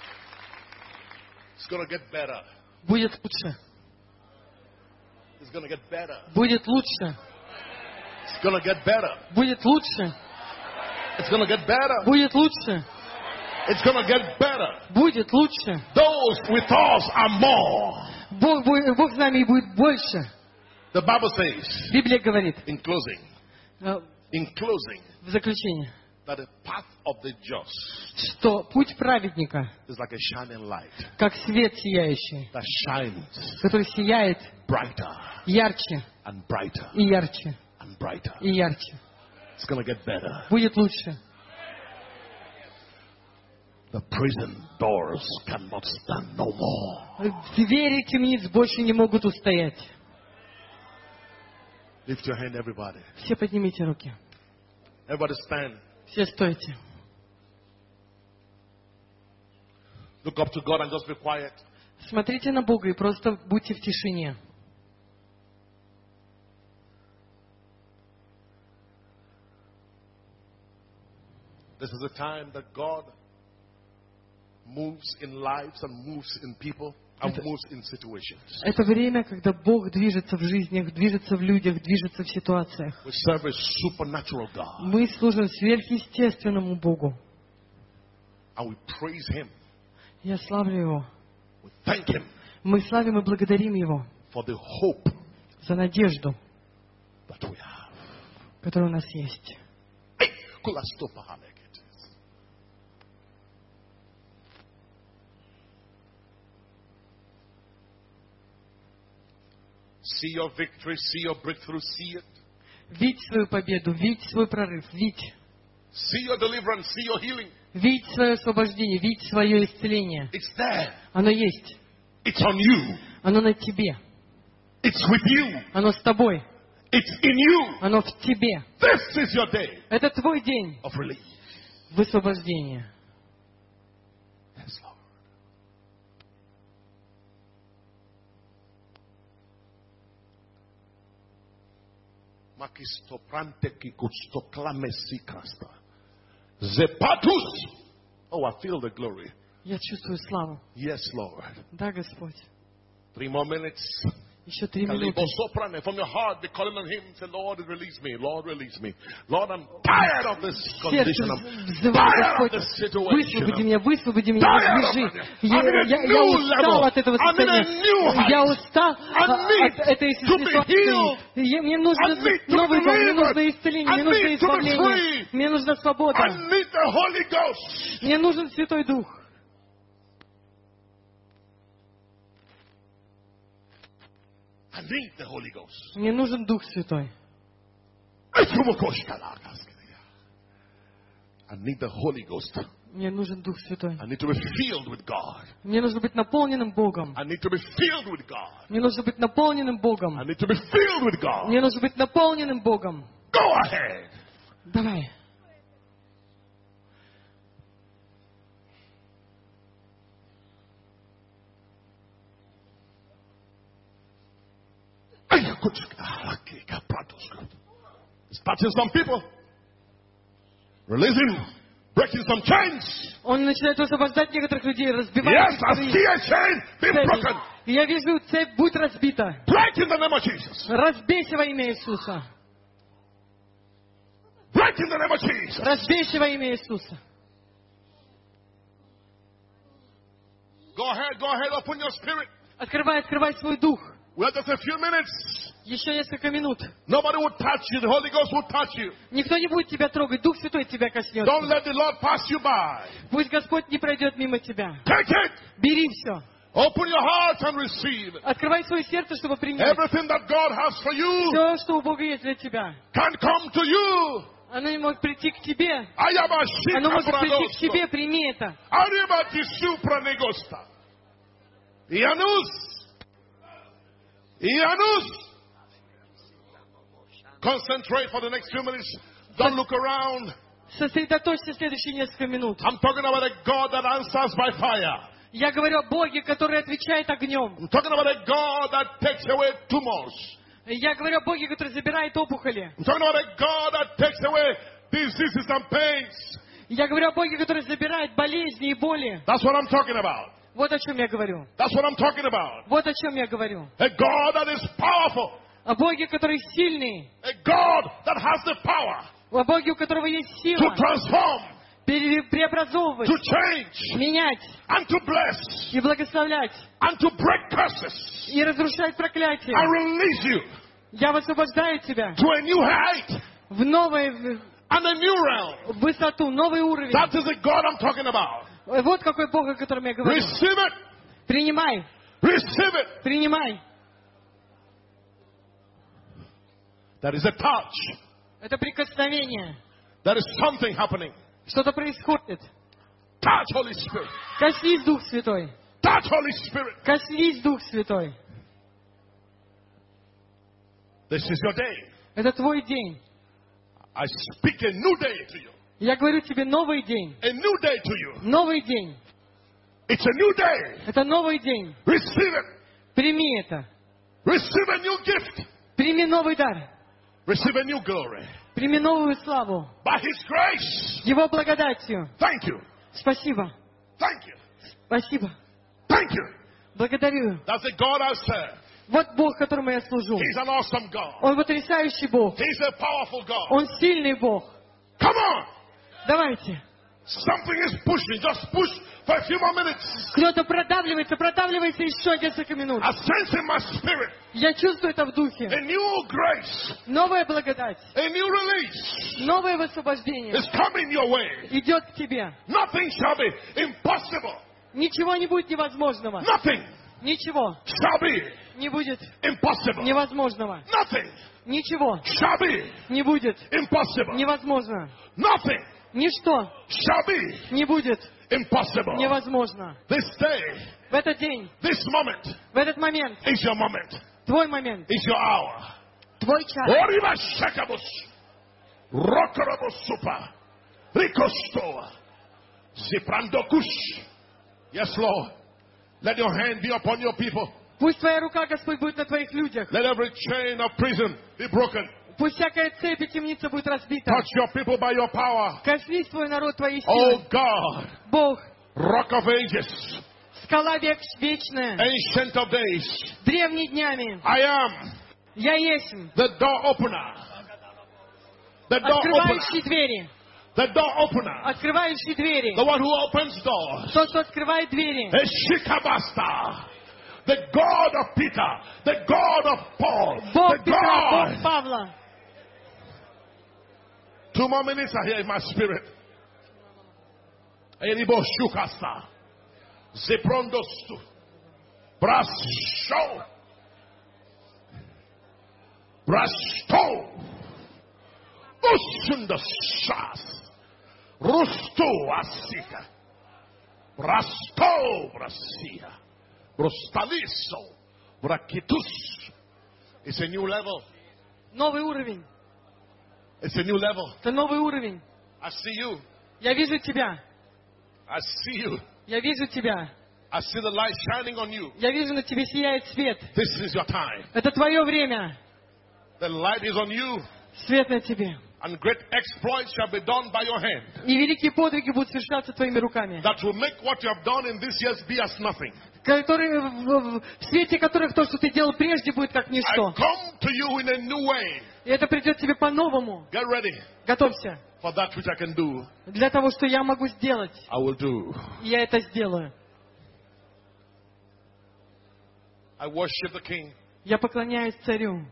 It's going to get better. Будет лучше. It's going to get better. Будет лучше. It's going to get better. Будет лучше. It's going to get better. Будет лучше. It's going to get better. Будет лучше. Those with us are more. Бог, бу- Бог с нами и будет больше. The Bible says, Библия говорит, in closing, э, in closing, в заключение, that the path of the just что путь праведника, is like a shining light как свет сияющий, that shines который сияет brighter ярче and brighter и ярче and brighter. и ярче. It's going to get better. Будет лучше. The prison doors cannot stand no more. Двери темниц больше не могут устоять. Lift your hand, everybody. Все поднимите руки. Everybody stand. Все стойте. Look up to God and just be quiet. Смотрите на Бога и просто будьте в тишине. This is a time that God moves in lives and moves in people and Это- moves in situations. Это время, когда Бог движется в жизнях, движется в людях, движется в ситуациях. We serve a supernatural God Мы служим сверхъестественному Богу. and we praise Him. Я славлю Его. We thank Him Мы славим и благодарим Его for the hope за надежду, that we have. которая у нас есть. Hey, kulastopahaleket. See your victory, see your breakthrough, see it. Видь свою победу, видь свой прорыв, видь. See your deliverance, see your healing. Видь свое освобождение, видь свое исцеление. It's there. Оно есть. It's on you. Оно на тебе. It's with you. Оно с тобой. It's in you. Оно в тебе. This is your day Это твой день of release. высвобождения. Yes, Lord. Makistoprante kikutstoklamesi krasta. Zepatus. Oh, I feel the glory. Я чувствую славу. Yes, Lord. Да, Господь. Three more minutes. Еще три минуты. Kalibo soprane. From your heart, be calling on Him. Say, Lord, release me. Lord, release me. Lord, I'm tired of this Сердце condition. I'm взывает, tired of Господь, this situation. высвободи меня, высвободи меня, Tired of развяжи. it. Я, I'm in a я- я new устал level. от этого I'm in a состояния. new height. Я устал I а, need от этой to be ситуации. healed. Я- Мне I нужен need to новый be дом, мне delivered. нужно исцеление, I мне нужно need to be избавление, free. мне нужна свобода, I need the Holy Ghost. мне нужен Святой Дух. I need the Holy Ghost. Мне нужен Дух Святой. I need the Holy Ghost. Мне нужен Дух Святой. I need to be filled with God. Мне нужно быть наполненным Богом. I need to be filled with God. Мне нужно быть наполненным I Богом. need to be filled with God. Мне нужно быть наполненным Богом. Go ahead. Давай. It's touching some people. Releasing, breaking some chains. Он начинает освобождать некоторых людей, разбивает Yes, I некоторые see a chain being цепи. broken. И я вижу, цепь будет разбита. Break in the name of Jesus. Разбейся во имя Иисуса. Break in the name of Jesus. Разбейся во имя Иисуса. Go ahead, go ahead, open your spirit. Открывай, открывай свой дух. We have just a few minutes. Еще несколько минут. Nobody will touch you. The Holy Ghost will touch you. Никто не будет тебя трогать. Дух Святой тебя Don't коснется. let the Lord pass you by. Пусть Господь не пройдет мимо тебя. Take it. Бери все. Open your heart and receive. Открывай свое сердце, чтобы принять. Everything that God has for you Все, что у Бога есть для тебя. can come to you. Оно не может прийти к тебе. I am a sheep Оно может прийти к тебе. Прими это. Arriba di supra negosta. Ianus. Ianus. Concentrate for the next few minutes. Don't look around. Сосредоточься следующие несколько минут. I'm talking about a God that answers by fire. Я говорю о Боге, который отвечает огнем. I'm talking about a God that takes away tumors. Я говорю о Боге, который забирает опухоли. I'm talking about a God that takes away diseases and pains. Я говорю о Боге, который забирает болезни и боли. That's what I'm talking about. Вот о чем я говорю. That's what I'm talking about. Вот о чем я говорю. A God that is powerful. О Боге, который сильный. A God that has the power О Боге, у которого есть to сила transform, пере- преобразовывать, to change, менять and to bless, и благословлять, and to break curses, и разрушать проклятия. and release you Я высвобождаю тебя to a new height в новое, and a new realm. в высоту, новый уровень. That is the God I'm talking about. Вот какой Бог, о котором я говорю. Receive it. Принимай, Receive it. принимай. There is a touch. Это прикосновение. There is something happening. Что-то происходит. Touch, Holy Spirit. Коснись, Дух Святой. Touch, Holy Spirit. Коснись, Дух Святой. This is your day. Это твой день. I speak a new day to you. Я говорю тебе новый день. A new day to you. Новый день. It's a new day. Это новый день. Receive it. Прими это. Receive a new gift. Прими новый дар. Receive a new glory. Прими новую славу. By His grace. Его благодатью. Thank you. Спасибо. Thank you. Спасибо. Thank you. Благодарю. That's the God I serve. Вот Бог, которому я служу. He's an awesome God. Он потрясающий Бог. He's a powerful God. Он сильный Бог. Come on. Давайте. Something is pushing. Just push for a few more minutes. Кто-то продавливается, продавливается еще несколько минут. I sense in my spirit Я чувствую это в духе. a new grace, Новая благодать, a new release новое высвобождение is coming your way. идет к тебе. Nothing shall be impossible. Ничего не будет невозможного. Nothing Ничего shall be не будет impossible. невозможного. Nothing Ничего shall be не будет impossible. невозможно. Nothing Ничто shall be не будет impossible. невозможно. This day, В этот день, this moment в этот момент, is your moment. твой момент, Is your hour. твой час. Oriba shakabus. Rokorabus super. Rikostoa. Ziprandokush. Yes, Lord. Let your hand be upon your people. Пусть твоя рука, Господь, будет на твоих людях. Let every chain of prison be broken. Пусть всякая цепь и темница будет разбита. Touch your people by your power. Коснись твой народ твоей Oh силой. God, Бог, Rock of Ages, скала век вечная, Ancient of Days, древней днями. I am Я есть the door opener. The door открывающий opener. двери. The door opener. Открывающий двери. The one who opens doors. Тот, кто открывает двери. A Shikabasta. The God of Peter. The God of Paul. Бог The Петра, Бог God. Павла. Two more minutes are here in my spirit. Eribo Shukasta. Zeprondostu. Brasho. Brasto. Usundashas. Rusto Asita. Brasto Brasia. Brostaliso. Brakitus. It's a new level. Новый уровень. It's a new level. Это новый уровень. I see you. Я вижу тебя. I see you. Я вижу тебя. I see the light shining on you. Я вижу, на тебе сияет свет. This is your time. Это твое время. The light is on you, Свет на тебе. and great exploits shall be done by your hand. И великие подвиги будут совершаться твоими руками. That will make what you have done in this year be as nothing. Которые, в, в- в свете которых то, что ты делал прежде, будет как I ничто. come to you in a new way. И это придет тебе по-новому. Get ready Готовься. for that which I can do. Для того, что я могу сделать. I will do. Я это сделаю. I worship the King. Я поклоняюсь царю.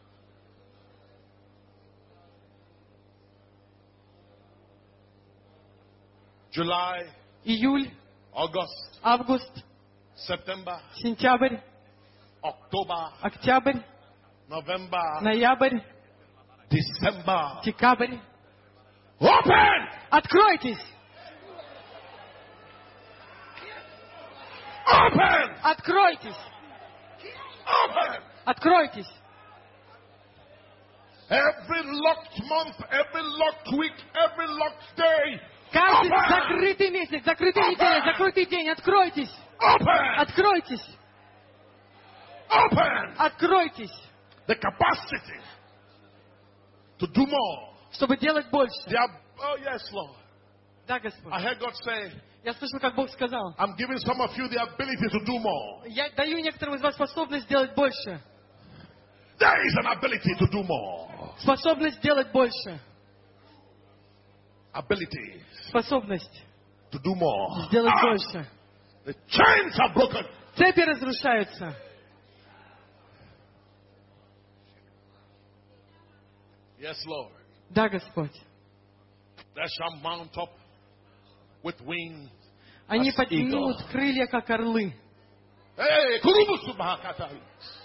July, Июль, August, август, September, сентябрь, October, октябрь, November, ноябрь, December. декабрь. Open! Откройтесь! Open! Откройтесь! Open! Откройтесь! Every locked month, every locked week, every locked day. Каждый Open! закрытый месяц, закрытая неделя, закрытый день, откройтесь! Open! Откройтесь! Open! Откройтесь! The capacity to do more. Чтобы делать больше. They are, oh yes, Lord. Да, Господь. I heard God say, Я слышал, как Бог сказал. I'm giving some of you the ability to do more. Я даю некоторым из вас способность сделать больше. There is an ability to do more. Способность сделать больше. Ability Способность to do more. сделать Ah, больше. the chains are broken. Цепи разрушаются. Yes, Lord. Да, Господь. They shall mount up with wings. Они As поднимут eagle. крылья, как орлы. Hey, kurubusu bahakatai.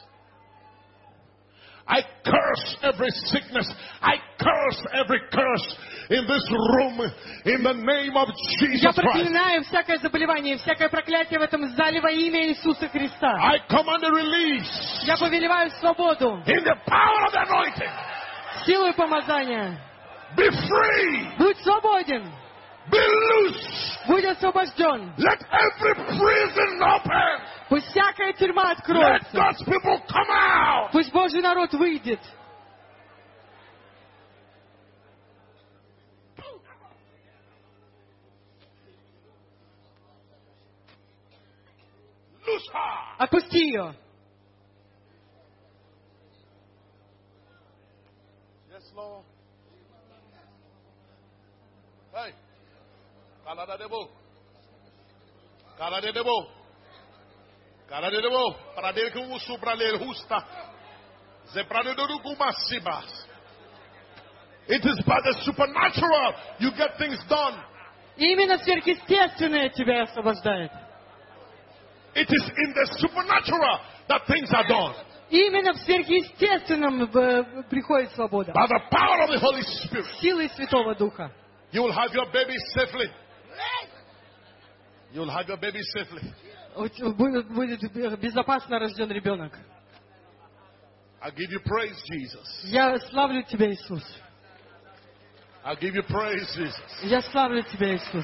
I curse every sickness. I curse every curse in this room in the name of Jesus Я Christ. проклинаю всякое заболевание, всякое проклятие в этом зале во имя Иисуса Христа. I command a release Я повелеваю свободу, in the power of the anointing. силой помазания. Be free. Будь свободен, Be loose. будь освобожден. Let every prison open. Пусть всякая тюрьма Let откроется. God's people come out. Пусть Божий народ выйдет. Loose her. Отпусти ее. Yes, Lord. Hey. Kalada debo. Kalada debo. Kalada debo. Pradel ku subralel husta. Zebrane do kumasiba. It is by the supernatural you get things done. Именно сверхъестественное тебя освобождает. It is in the supernatural that things are done. Именно в сверхъестественном э, приходит свобода. By the power of the Holy Spirit. Силой Святого Духа. You will have your baby safely. You will have your baby safely. У тебя Будет, будет безопасно рожден ребенок. I give you praise, Jesus. Я славлю Тебя, Иисус. I give you praise, Jesus. Я славлю Тебя, Иисус.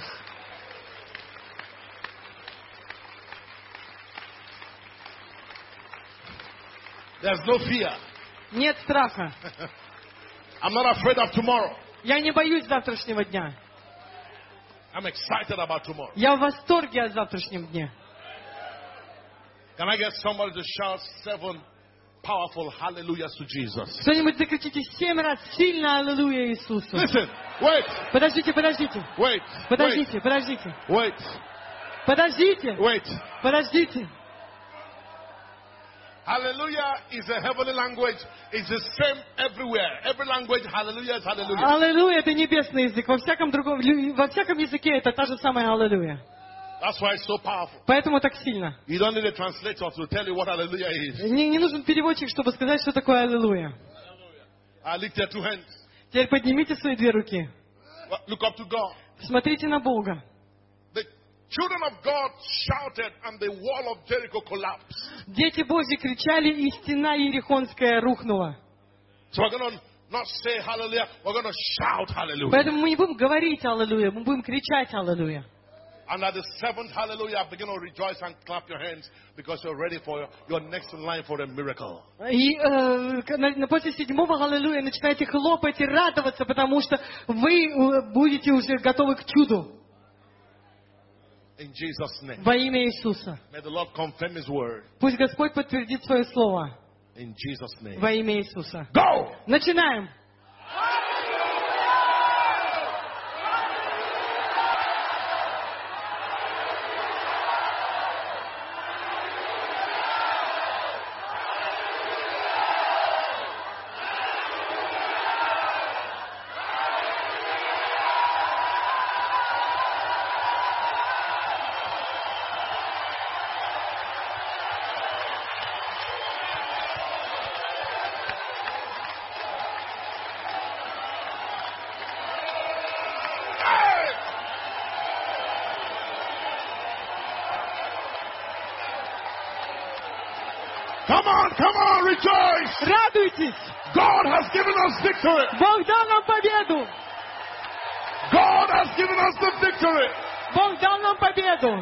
There's no fear. Нет страха. I'm not afraid of tomorrow. Я не боюсь завтрашнего дня. I'm excited about tomorrow. Я в восторге о завтрашнем дне. Can I get somebody to shout seven powerful hallelujahs to Jesus? Кто-нибудь закричите семь раз сильно аллилуйя Иисусу. Listen, wait, Подождите, подождите. wait, wait, Подождите, подождите. wait, Подождите. wait. Подождите. Hallelujah is a heavenly language. It's the same everywhere. Every language, hallelujah is hallelujah. Аллилуйя — это небесный язык. Во всяком другом, лю- во всяком языке это та же самая аллилуйя. That's why it's so powerful. Поэтому так сильно. You don't need a translator to tell you what hallelujah is. Не, не нужен переводчик, чтобы сказать, что такое аллилуйя. I lift your two hands. Теперь поднимите свои две руки. Look up to God. Смотрите на Бога. The children of God shouted and the wall of Jericho collapsed. Дети Божьи кричали, и стена Иерихонская рухнула. So we're going to not say hallelujah, we're going to shout hallelujah. Поэтому мы не будем говорить аллилуйя, мы будем кричать аллилуйя. And at the seventh hallelujah, begin to rejoice and clap your hands because you're ready for your next in line for a miracle. И э, на- после седьмого аллилуйя начинайте хлопать и радоваться, потому что вы э, будете уже готовы к чуду In Jesus' name. во имя Иисуса. May the Lord confirm His word. Пусть Господь подтвердит свое слово In Jesus' name. во имя Иисуса. Go! Начинаем. Come on, come on, rejoice! Радуйтесь! God has given us victory! Бог дал нам победу! God has given us the victory! Бог дал нам победу!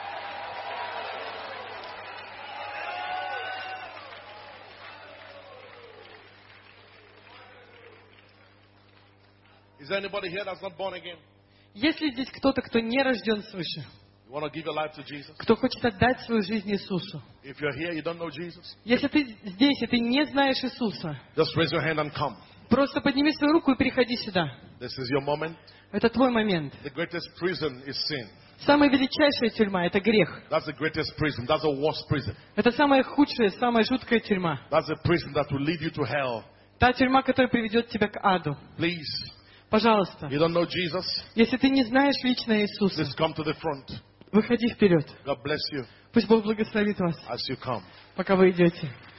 Is there anybody here that's not born again? Есть ли здесь кто-то, кто не рожден свыше? You want to give your life to Jesus? Кто хочет отдать свою жизнь Иисусу? If you're here, you don't know Jesus, Если ты здесь, и ты не знаешь Иисуса, just raise your hand and come. просто подними свою руку и переходи сюда. This is your moment. Это твой момент. The greatest prison is sin. Самая величайшая тюрьма — это грех. That's the greatest prison. That's the worst prison. Это самая худшая, самая жуткая тюрьма. That's the prison that will lead you to hell. Та тюрьма, которая приведет тебя к аду. Please, Пожалуйста, You don't know Jesus? если ты не знаешь лично Иисуса, Please come to the front. выходи вперед. God bless you Пусть Бог благословит вас, as you come. пока вы идете.